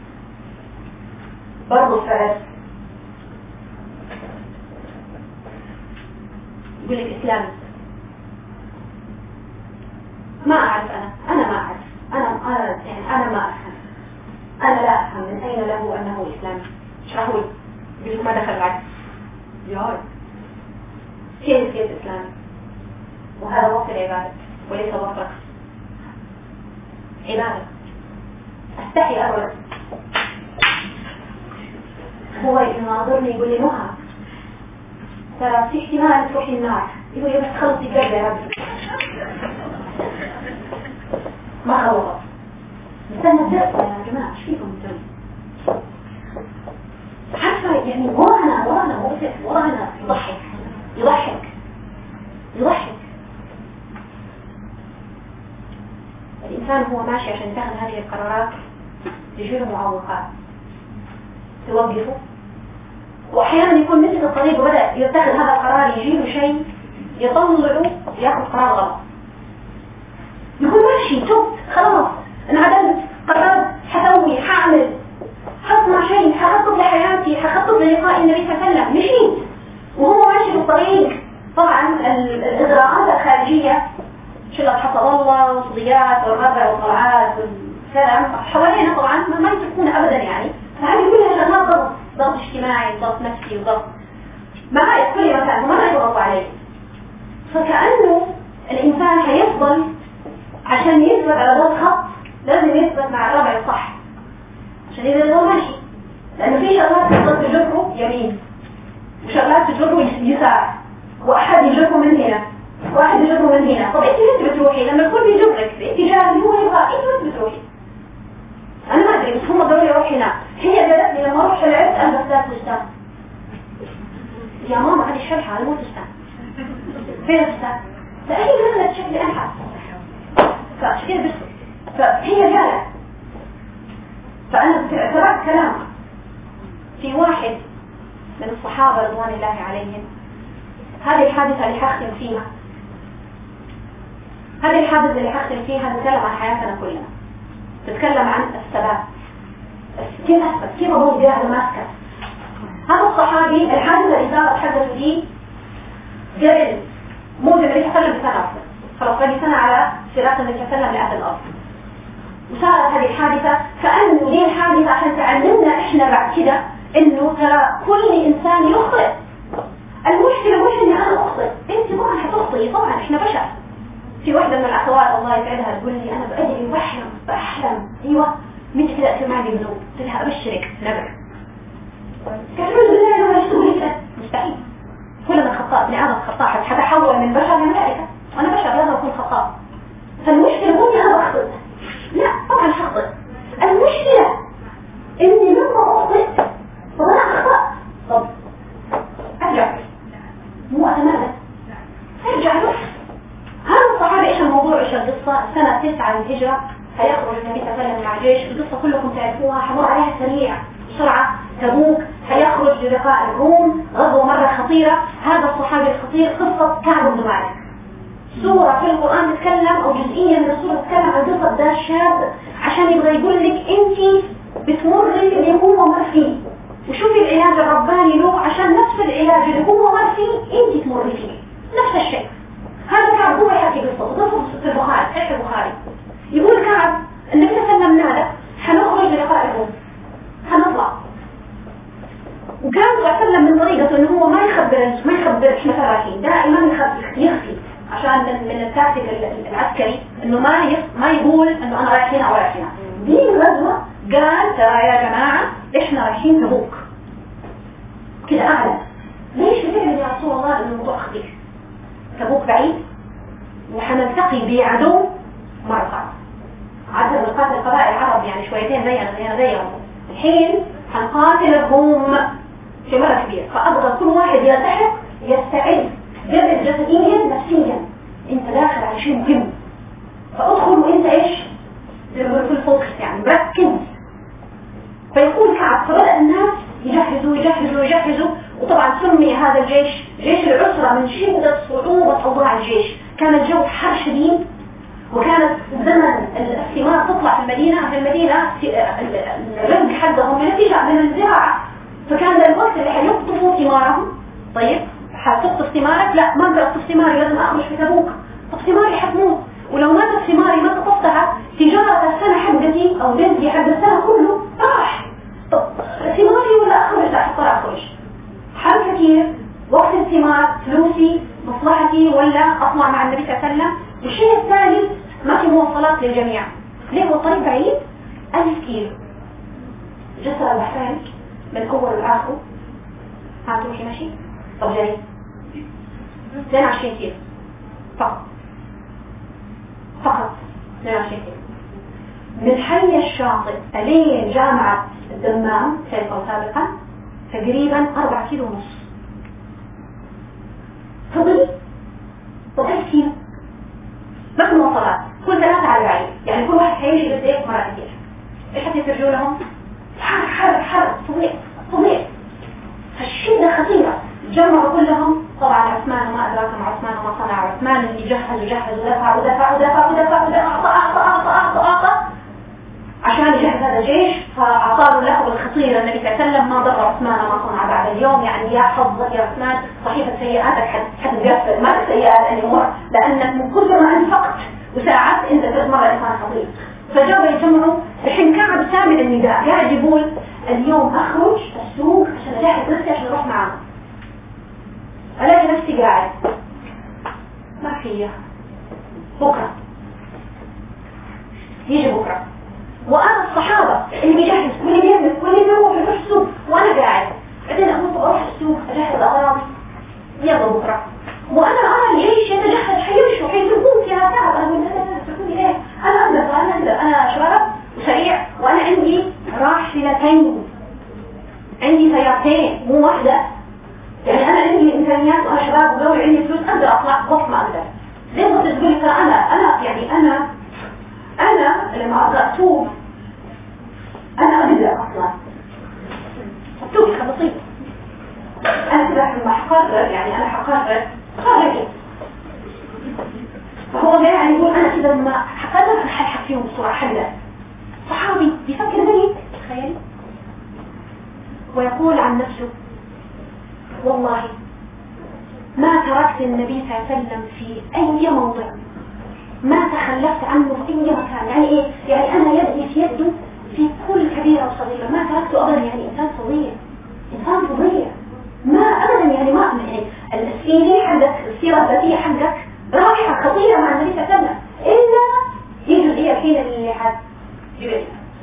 برضو فارس يقول لك إسلامي، ما أعرف أنا أنا ما أعرف أنا أنا يعني أنا ما أفهم، أنا لا أفهم من أين له أنه إسلامي، اشرحوا لي. يقول لك ما دخل العكس يا كيف كيف إسلامي؟ وهذا وقت العبادة وليس وقت رقص، عبادة. أستحي أقول هو يناظرني يقول لي نهى ترى في احتمال تروحي النار، يقول لي بس خلصي قلبي يا ربي ما خلص استنى تقفى يا جماعة ايش فيكم انتم؟ عارفة يعني ورانا ورانا وقفت ورانا يضحك يضحك يضحك. الإنسان هو ماشي عشان يتخذ هذه القرارات يجيله معوقات توقفه، وأحيانا يكون مثل الطريق وبدأ يتخذ هذا القرار يجيله شيء يطلعه يأخذ قرار غلط، يكون ماشي تبت خلاص انعدلت قررت حسوي حاعمل حصنع شيء حخطط لحياتي حخطط للقاء النبي صلى الله عليه وسلم مشيت وهو ماشي في الطريق. طبعا الإجراءات الخارجية شلة حفظ الله والصديات والربع والطلعات والسلام حوالينا طبعا ما يتركون أبدا يعني، فهذه كلها شغلات ضغط ضغط اجتماعي ضغط نفسي وضغط ما رأيك كل مكان وما رأيك ضغط عليه. فكأنه الإنسان هيفضل عشان يثبت على ضغط خط لازم يثبت مع الربع الصح عشان يقدر يضل ماشي، لأنه في شغلات تقدر تجره يمين وشغلات تجره يسار وأحد يجره من هنا واحد يجره من هنا. طب انت وين بتروحي لما الكل يجرك باتجاه اللي هو يبغى انت وين بتروحي؟ انا ما ادري بس هم ضروري اروح هنا. هي قالت لي لما اروح العرس البس ذات فستان. يا ماما هذه الشرحه انا مو فستان فين الفستان؟ لا هي مثلا شكلي انحف فشكل بس فهي قالت فانا اعترضت كلامها. في واحد من الصحابه رضوان الله عليهم هذه الحادثة اللي حختم فيها هذه الحادثة اللي حختم فيها تتكلم عن حياتنا كلنا، تتكلم عن الثبات كيف أثبت كيف أقول قاعدة ماسكة. هذا الصحابي الحادثة اللي صارت حدث دي قبل موت النبي صلى الله عليه وسلم بسنة خلاص باقي سنة على فراق النبي صلى الله عليه وسلم لأهل الأرض، وصارت هذه الحادثة كأنه دي الحادثة عشان تعلمنا إحنا بعد كده إنه ترى كل إنسان يخطئ. المشكلة مش اني انا اخطئ، انت طبعا هتخطئي طبعا احنا بشر. في واحدة من الاخوات الله يسعدها تقول لي انا بأدري وبحلم بأحلم ايوه متى كده اصير معي بذنوب، قلت لها ابشرك نبع قالوا لي بالله انا ما اشتغل كده مستحيل. كل ما خطأ ابن ادم خطأ حتحول من بشر لملائكة وانا بشر لازم اكون خطأ. فالمشكلة مو اني انا اخطئ، لا طبعا هخطئ، المشكلة اني لما اخطئ وانا اخطأ طب ارجع مو أتمادى ارجع له. هذا الصحابي ايش الموضوع ايش القصة؟ سنة تسعة للهجرة هيخرج النبي صلى الله عليه وسلم مع جيش، القصة كلكم تعرفوها حمر عليها سريع بسرعة. تبوك هيخرج للقاء الروم غزوة مرة خطيرة. هذا الصحابي الخطير قصة كعب بن مالك، سورة في القرآن تتكلم او جزئية من السورة تتكلم عن قصة ده الشاب عشان يبغى يقول لك انت بتمري اللي هو مر فيه وشوفي العلاج الرباني له عشان نفس العلاج اللي هو مر فيه انت تمري فيه نفس الشيء. هذا كعب هو يحكي قصته قصة في البخاري صحيح البخاري. يقول كعب النبي صلى الله عليه وسلم نادى حنخرج للقاء الروم حنطلع، وكان صلى الله عليه وسلم من طريقته انه هو ما يخبر ما يخبر احنا رايحين، دائما يخفي يخفي عشان من, من التكتيك العسكري انه ما يف... ما يقول انه انا رايح هنا او رايح هنا. دي الغزوه قال ترى يا جماعه احنا رايحين تبوك كده اعلى. ليش بتعمل يا رسول الله الموضوع خطير؟ تبوك بعيد وحنلتقي بعدو مرقع عدد القاتل القبائل العرب يعني شويتين زينا زينا زيهم. الحين حنقاتل الروم في مرة كبيرة، فأبغى كل واحد يلتحق يستعد جبل جسديا نفسيا. انت داخل على شيء مهم فادخل وانت ايش في الفوكس يعني مركز. فيقول كعب فبدأ الناس يجهزوا يجهزوا يجهزوا، وطبعا سمي هذا الجيش جيش العسرة من شدة صعوبة أوضاع الجيش. كان الجو حر شديد وكانت زمن الثمار تطلع في المدينة في المدينة الرزق حقهم من التجارة من الزراعة، فكان ده الوقت اللي حيقطفوا ثمارهم. طيب حتقطف ثمارك؟ لا، ما اقدر اقطف ثماري، لازم اخرج في تبوك. طب ثماري حتموت، ولو ماتت ثماري ما قطفتها تجارة السنة حقتي او رزقي حق السنة كله راح. طب ثماري ولا اخرج؟ لا اضطر اخرج. حل كثير، وقت الثمار، فلوسي، مصلحتي، ولا اطلع مع النبي صلى الله عليه وسلم. والشيء الثاني ما في مواصلات للجميع، ليه؟ هو الطريق بعيد ألف كيلو، جسر البحرين من أول لآخره هتروحي ماشي. طب جاي اثنين وعشرين كيلو فقط فقط اثنين وعشرين كيلو من حي الشاطئ لين جامعة الدمام فيصل سابقا تقريبا أربعة كيلو ونص. فضل طب ألف كيلو ما في مواصلات، كل ثلاثة على بعيد، يعني كل واحد حيمشي بالدقيقة مرة كثير. ايش حتترجوا لهم؟ حرب حرب حرب فظيع فظيع. فالشدة خطيرة. جمعوا كلهم طبعا عثمان وما أدراك مع عثمان وما صنع عثمان، اللي جهز وجهز ودفع ودفع ودفع ودفع ودفع أعطى أعطى أعطى أعطى أعطى عشان يجهز هذا الجيش. فأعطاه اللقب الخطير النبي صلى الله عليه وسلم: ما ضر عثمان ما صنع بعد اليوم. يعني يا حظك يا عثمان، صحيفة سيئاتك حتتقفل، ما سيئات الأمور، لأنك من كثر ما أنفقت وساعدت أنت تصير مرة إنسان خطير. فجابوا يجمعوا الحين كعب سامع النداء قاعد يقول: اليوم أخرج السوق عشان أجهز نفسي عشان أروح معاهم. ألاقي نفسي قاعد ما فيه، بكرة يجي بكرة، وأنا الصحابة اللي بيجهز واللي بيعمل واللي بيروح يروح السوق وأنا قاعد. بعدين أقول أروح السوق أجهز أغراضي يلا بكرة، وأنا أرى الجيش يتجهز حيمشوا حيسبون فيها تعب. أقول لا لا لا تقولي ليه؟ أنا أقدر أنا أقدر أنا شباب وسريع، وأنا عندي راحلتين، عندي سيارتين مو واحدة. يعني أنا عندي إمكانيات وأنا شباب وقوي عندي فلوس أقدر أطلع وقت ما أقدر. ليه ما تقولي ترى أنا أنا يعني أنا أنا لما أبغى أتوب أنا أقدر أصلا أتوب خلصي. أنا كده لما حقرر يعني أنا حقرر خارجي. فهو جاي يعني يقول أنا كده لما حقرر أنا حلحق فيهم بسرعة حقا. صحابي بيفكر مني تخيلي، ويقول عن نفسه: والله ما تركت النبي صلى الله عليه وسلم في أي موضع، ما تخلفت عنه في أي مكان. يعني إيه؟ يعني أنا يدي في يده في كل كبيرة وصغيرة، ما تركته أبدا. يعني إنسان فظيع، إنسان فظيع ما أبدا. يعني ما يعني السيرة حقك، السيرة الذاتية حقك رائعة خطيرة مع النبي صلى الله عليه وسلم، إلا يجوا لي الحين اللي حد جبل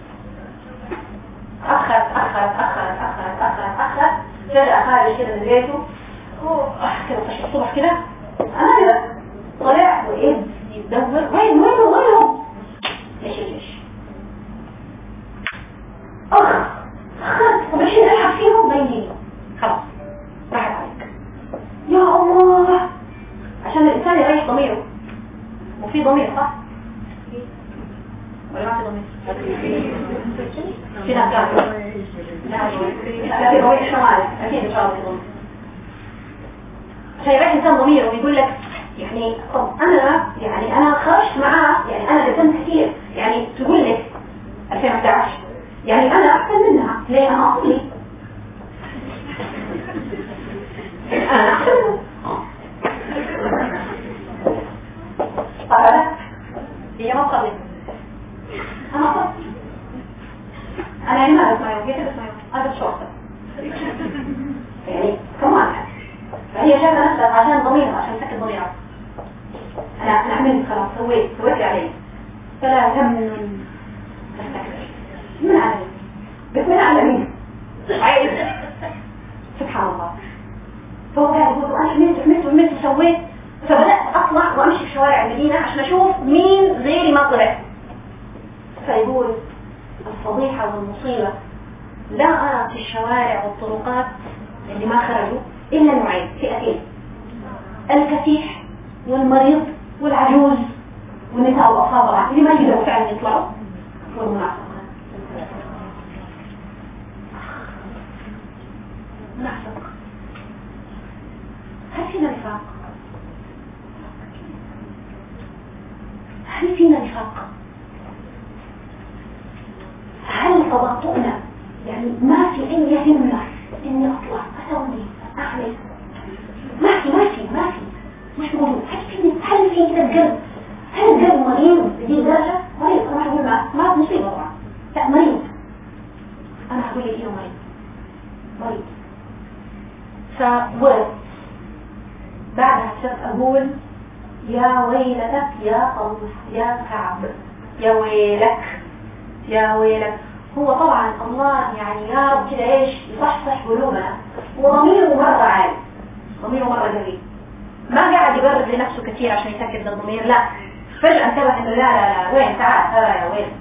أخرت أخرت أخرت أخرت أخرت أخرت فجأة خارج كده من بيته كده صحي الصبح كده أنا كده طلع وإيه يدور وين وين وين ليش ليش أخ أخرت وبشين ألحق فيهم ما يجيني خلاص راحت عليك يا الله. عشان الإنسان يريح ضميره، وفي ضمير صح؟ ولا ما في ضمير؟ في نفسك لا في ضمير شمالك أكيد إن شاء الله في ضمير. عشان يريح إنسان ضميره ويقول لك يعني طب أنا يعني أنا خرجت معاه، يعني أنا قدمت كثير، يعني تقول لك ألفين وأحد عشر يعني أنا أحسن منها، ليه أنا أصلي أنا أحسن منها. قالت هي ما صلت، أنا صلت، أنا لماذا اسمعي وكيف اسمعي هذا الشرطة يعني كمان. فهي شايفة نفسها عشان ضميرها، عشان سكت ضميرها. أنا أنا عملت خلاص، سويت سويت عليه، فلا تمنن تستكبر. من على مين؟ بس من على مين؟ عايز سبحان الله. فهو قاعد يقول أنا عملت عملت عملت وسويت. فبدأت أطلع وأمشي في شوارع المدينة عشان أشوف مين غيري ما طلع. فيقول الفضيحة والمصيبة لا أرى في الشوارع والطرقات اللي ما خرجوا إلا نوعين، فئتين: الكفيح والمريض والعجوز والنساء والأطفال اللي ما يقدروا فعلا يطلعوا، والمنافقين. منافق هل فينا نفاق؟ هل فينا نفاق؟ هل تباطؤنا؟ يعني ما في أي همة إني أطلع أسوي أعمل، ما في ما في ما في مش موجود. هل في هل في كده القلب؟ هل القلب مريض بدي درجة؟ مريض. أنا هقول ما ما مصيبة طبعا، لا مريض. أنا هقول لك إيه مريض مريض. فورد بعدها صرت أقول يا ويلتك يا قوس يا كعب، يا ويلك يا ويلك. هو طبعا الله يعني يا رب كده ايش يصحصح قلوبنا، وضميره مرة عالي، ضميره مرة جميل، ما قاعد يبرد لنفسه كثير عشان يسكت الضمير، لا فجأة انتبه انه لا لا لا وين تعال ترى يا ويلك.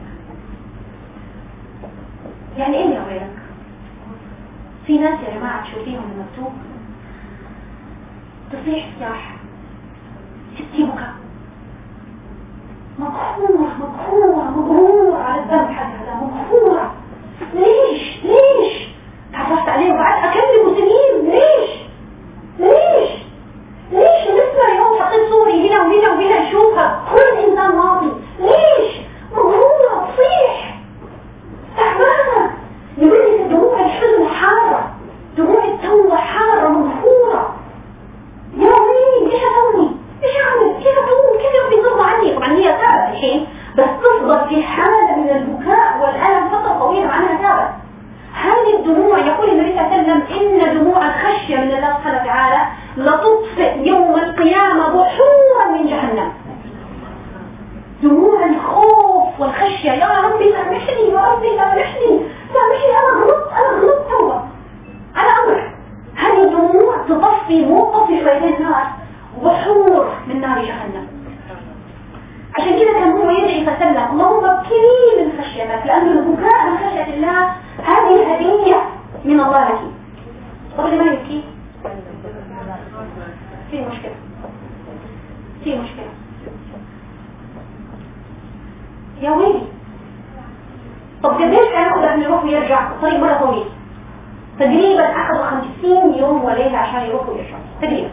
يعني ايه يا ويلك؟ في ناس يا جماعة تشوفيهم المكتوب تصيح صياح ستي بكاء، مقهورة مقهورة مقهورة على الذنب حقها، مقهورة. ليش ليش تعرفت عليه وبعد أكلمه سنين؟ ليش ليش ليش نسمع يوم حطيت صوري هنا وهنا وهنا نشوفها كل إنسان واطي؟ ليش مقهورة تصيح تعبانة؟ يبني دموع الحزن حارة، دموع التوبة حارة مقهورة. يا ويلي ليش أسوي؟ ايش اعمل؟ كيف اقول؟ كيف ربي ترضى عني؟ طبعا هي تابت الحين، بس تفضل في حالة من البكاء والألم فترة طويلة معناها تابت. هذه الدموع يقول النبي صلى الله عليه وسلم إن دموع الخشية من الله سبحانه وتعالى لتطفئ يوم القيامة بحورا من جهنم. دموع الخوف والخشية، يا ربي سامحني يا ربي سامحني سامحني أنا غلطت أنا غلطت توبة أنا أمر. هذه الدموع تطفي مو تطفي شويتين نار، بحور من نار جهنم. عشان كده كان هو يدعي فسلم اللهم ابكني من خشيتك، لأن البكاء من خشية الله هذه هدية من الله لك. طب اللي ما يبكي في مشكلة في مشكلة يا ويلي. طب قديش هناخد عشان يروح ويرجع؟ الطريق مرة طويل، تقريبا أخذوا خمسين يوم وليلة عشان يروح ويرجع تقريبا.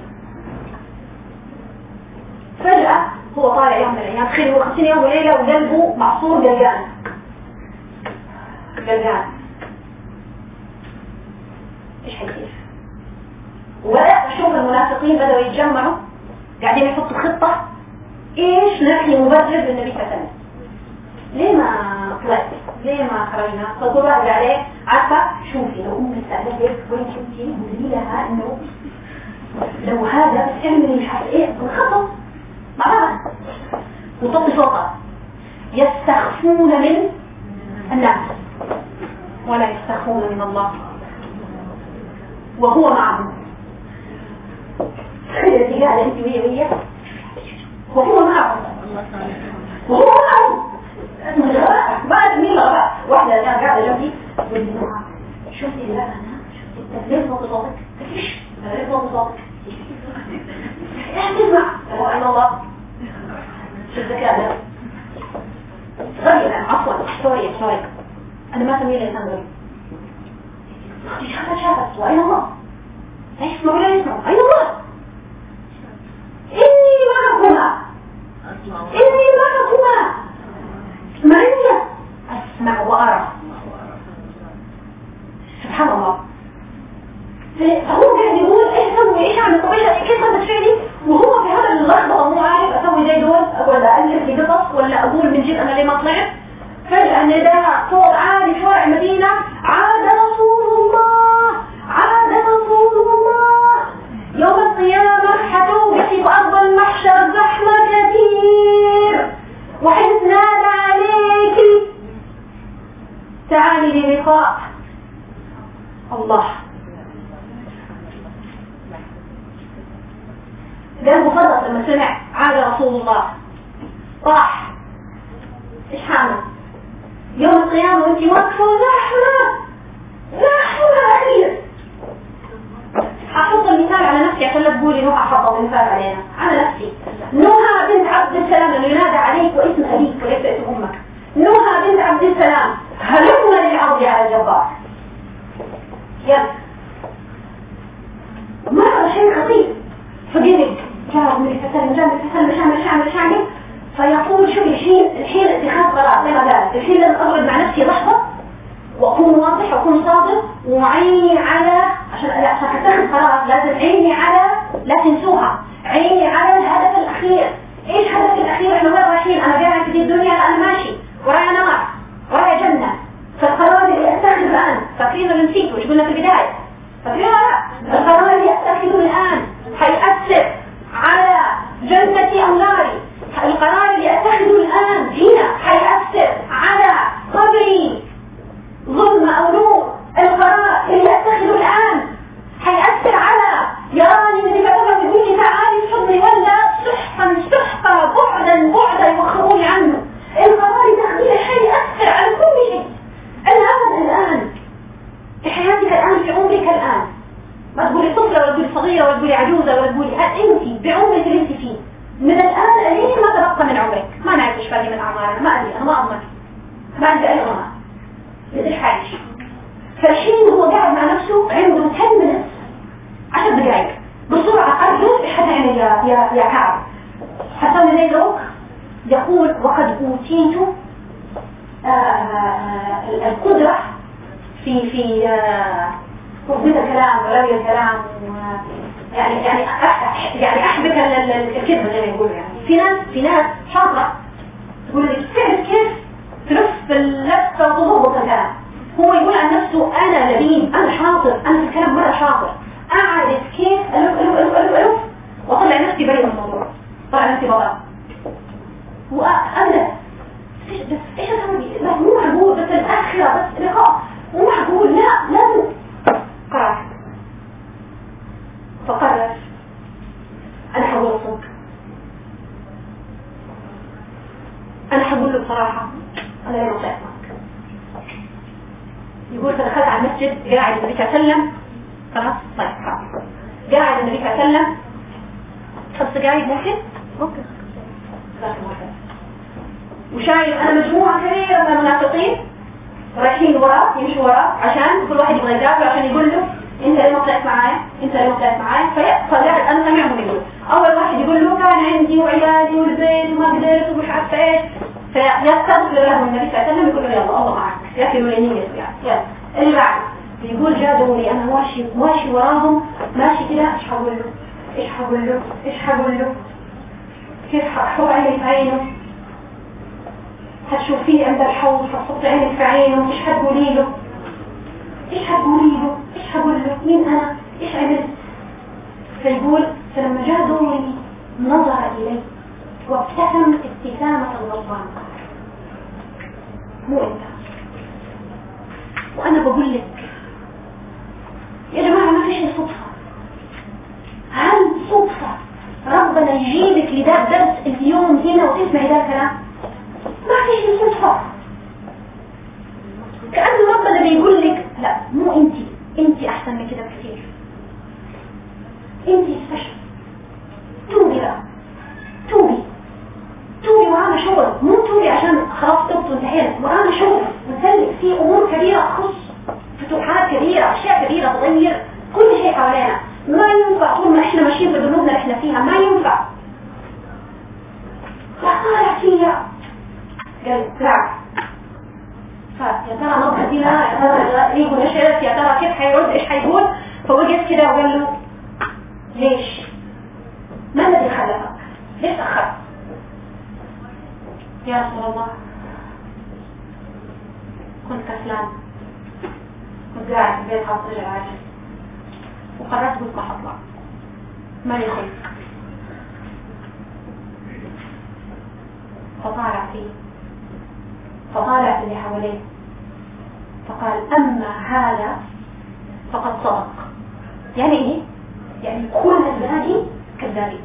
فجأة هو طالع يوم من الأيام، تخيل هو خمسين يوم وليلة وقلبه معصور قلقان قلقان. ايش حيصير؟ وبدأ أشوف المنافقين بدأوا يتجمعوا قاعدين يحطوا خطة ايش نحن مبرر للنبي صلى الله عليه وسلم. ليه ما طلعت؟ ليه ما خرجنا؟ فقول واحد عليه عارفة شوفي لو أمك سألتك وين كنتي قولي لها إنه لو هذا بس اعملي مش عارف ايه الخطة مع بعض وطفي فوقها. يستخفون من الناس ولا يستخفون من الله وهو معهم. خلتي قاعدة انت وهي وهي وهو معهم وهو معهم. بعد مين بقى واحدة قاعدة جنبي والدموع شوفي لا انا شوفي ليه صوت صوتك ليه صوت صوتك ايه تسمع لا اله الله شو الذكاء ده غير عفوا شوية شوية انا ما سميه الانسان غير اختي شافت شافت واين الله ايش اسمعوا لا يسمعوا اين الله اني معكما اني معكما اسمعيني اسمع وارى. سبحان الله. فهو قاعد يقول ايش اسوي ايش اعمل طب ايش كيف هذا فعلي وهو في هذا اللحظه مو عارف اسوي زي دول ولا الف في قصص ولا اقول من جد انا ليه ما طلعت. فجاه نداء صوت عالي في شوارع المدينه عاد رسول الله عاد رسول الله. يوم القيامه حتوقفي في ارض المحشر زحمه كثير وحيث نادى عليك تعالي للقاء الله. قلبه فرط لما سمع عاد رسول الله راح ايش حامل يوم القيامة وانتي واقفة زحمة زحمة أخير. هحط المثال على نفسي عشان لا تقولي نوح حط المثال علينا على نفسي. نوح بنت عبد السلام لأنه ينادى عليك واسم أبيك وليس اسم أمك. نوح بنت عبد السلام هلمنا للعرض على الجبار. يلا مرة شيء خطير فقلت جاء من الفتن جاء من الفتن مش عامل مش عامل مش عامل فيقول شوف الحين الحين اتخاذ قرار زي ما قالت الحين لازم اقعد مع نفسي لحظه واكون واضح واكون صادق وعيني على عشان عشان اتخذ قرار لازم عيني على لا تنسوها عيني على الهدف الاخير. ايش هدفي الاخير؟ احنا وين رايحين؟ انا قاعد في الدنيا انا ماشي ورايا نار ورايا جنه. فالقرار اللي اتخذه الان فاكرين اللي نسيته ايش قلنا في البدايه؟ فاكرين القرار اللي اتخذه الان حيأثر على جنتي او ناري. القرار اللي اتخذه الان هنا حيأثر على قبري ظلم او نور. القرار اللي اتخذه الان حيأثر على يراني الذي بعتبر يقول لي تعالي صدري ولا سحقا سحقا بعدا بعدا يوخروني عنه. القرار اللي تاخذيه حيأثر على كل شيء الان الان في حياتك الان في عمرك الان. ما تقولي طفله ولا تقولي صغيره ولا تقولي عجوزه ولا تقولي انت بعمرك اللي انت فيه من الان الين ما تبقى من عمرك. ما نعرف ايش باقي من اعمارنا ما ادري انا ما اضمن ما عندي اي ضمان بديش حاجه. فالحين هو قاعد مع نفسه عنده عشر minutes عشر دقائق بسرعه ارجو حتى يعني يا يا يا كعب حسوي زي ذوق يقول وقد اوتيت القدره في في تضبيط الكلام وراوي الكلام يعني يعني يعني احبك الكذبه زي ما يقولوا. يعني في ناس في ناس شاطره تقول لك تعرف كيف تلف اللفه وتضبط الكلام. هو يقول عن نفسه انا لبيب انا شاطر انا في الكلام مره شاطر اعرف كيف الف الف الف الف الف واطلع نفسي بريء من الموضوع طلع نفسي بابا وانا بس ايش اسوي؟ بس مو معقول بس الاخره بس لقاء مو معقول لا لازم قرار. فقرر انا حقول الصدق انا حقول له بصراحه انا لا مصيبك. يقول فدخلت على المسجد قاعد النبي صلى الله عليه وسلم خلاص طيب خلاص قاعد النبي صلى الله عليه وسلم خمس دقايق ممكن ممكن وشايف انا مجموعه كبيره من المنافقين رايحين وراه يمشوا وراه عشان كل واحد يبغى يقابله عشان يقول له انت ليه ما طلعت معايا انت ليه ما طلعت معايا. فقاعد انا سامعهم يقول اول واحد يقول له كان عندي وعيالي والبيت وما قدرت ومش عارفه ايش. فيستغفر له النبي صلى الله عليه وسلم يقول له يلا الله معك لكن ولينيه يعني يلا اللي بعد يقول جادوا لي انا ماشي ماشي وراهم ماشي كده ايش حقول له ايش حقول له ايش حقول له كيف ححط عيني في عينه هتشوفيه عند الحوض فصبت عينك في عينه ايش حتقولي له ايش حتقولي له ايش حقول له مين انا ايش عملت. فيقول فلما جاء دوري نظر الي وابتسم ابتسامة الغضبان مو انت. وانا بقول لك يا جماعة ما فيش صدفة. هل صدفة ربنا يجيبك لذا درس اليوم هنا وتسمعي ذا الكلام؟ ما فيش صدفة. كأنه ربنا بيقول لك لا مو انت انت احسن من كده بكثير انت استشف توبي بقى توبي توبي ورانا شغل مو توبي عشان خلاص تبت وانتهينا ورانا شغل ونسلك في امور كبيرة تخص فتوحات كبيرة اشياء كبيرة تغير كل شيء حوالينا. ما ينفع طول ما احنا ماشيين في ذنوبنا اللي احنا فيها ما ينفع. لا طالع فيها قال لا يا ترى نظرة دي لا يا ترى يقول ايش يا ترى كيف حيرد ايش حيقول. فوقف كده وقال له ليش ما الذي خلقك ليش تأخرت يا رسول الله كنت كسلان كنت قاعد في البيت حاط رجل عاجز وقررت قلت ما حطلع ما يخلق. فطالع فيه فطالع في اللي حواليه فقال اما هذا فقد صدق. يعني ايه؟ يعني كل الباقي كذابين.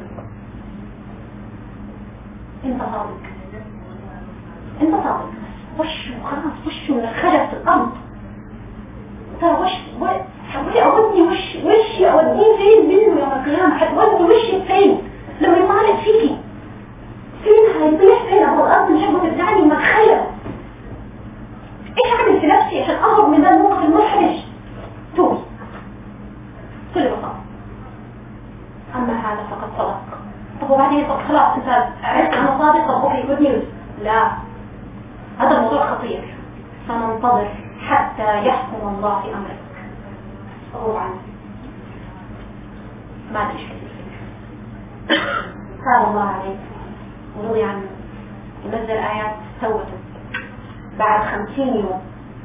انت صادق انت صادق وش خلاص وش خرج في الارض ترى وش حبولي اودني وش وش اوديه فين منه يوم القيامة حتودي وشك فين لما يطالع فيكي فين هيطيح فين ابو الارض مش هبقى تبدعني ما تخيل ايش اعمل في نفسي عشان اهرب من ذا الموقف المحرج. توبي كل بساطة اما هذا فقد صدق. طب وبعدين طب خلاص انت عرفت أنا صادق طب أوكي جود نيوز. لا، هذا الموضوع خطير. سننتظر حتى يحكم الله في أمرك. أغضب عنه ما أدري إيش تاب الله عليه ورضي عنه ونزل آيات توبته بعد خمسين يوم،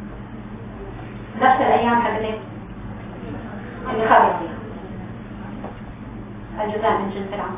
نفس الأيام حقتين اللي خرج فيها. الجزاء من جنس العمل.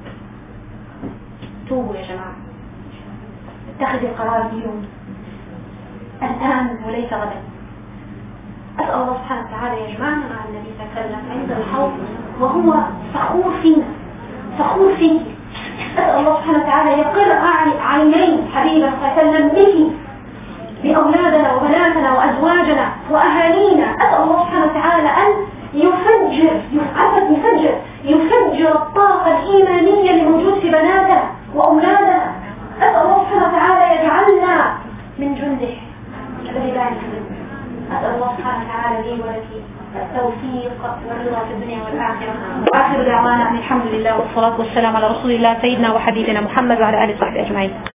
توبوا يا جماعة، اتخذوا القرار اليوم الآن وليس غدا. أسأل الله سبحانه وتعالى يجمعنا مع النبي صلى الله عليه وسلم عند الحوض وهو فخور فينا، فخور فيك. أسأل الله سبحانه وتعالى يقر عينين حبيبنا صلى الله عليه وسلم بك، بأولادنا وبناتنا وأزواجنا وأهالينا. أسأل الله سبحانه وتعالى أن يفجر يفجر يفجر الطاقة الإيمانية اللي موجود في بناتنا وأولادنا. أسأل الله سبحانه وتعالى يجعلنا من جنده الذي لا يحزن. أسأل الله سبحانه وتعالى لي ولك التوفيق والرضا في الدنيا والآخرة. وآخر دعوانا أن الحمد لله والصلاة والسلام على رسول الله سيدنا وحبيبنا محمد وعلى آله وصحبه أجمعين.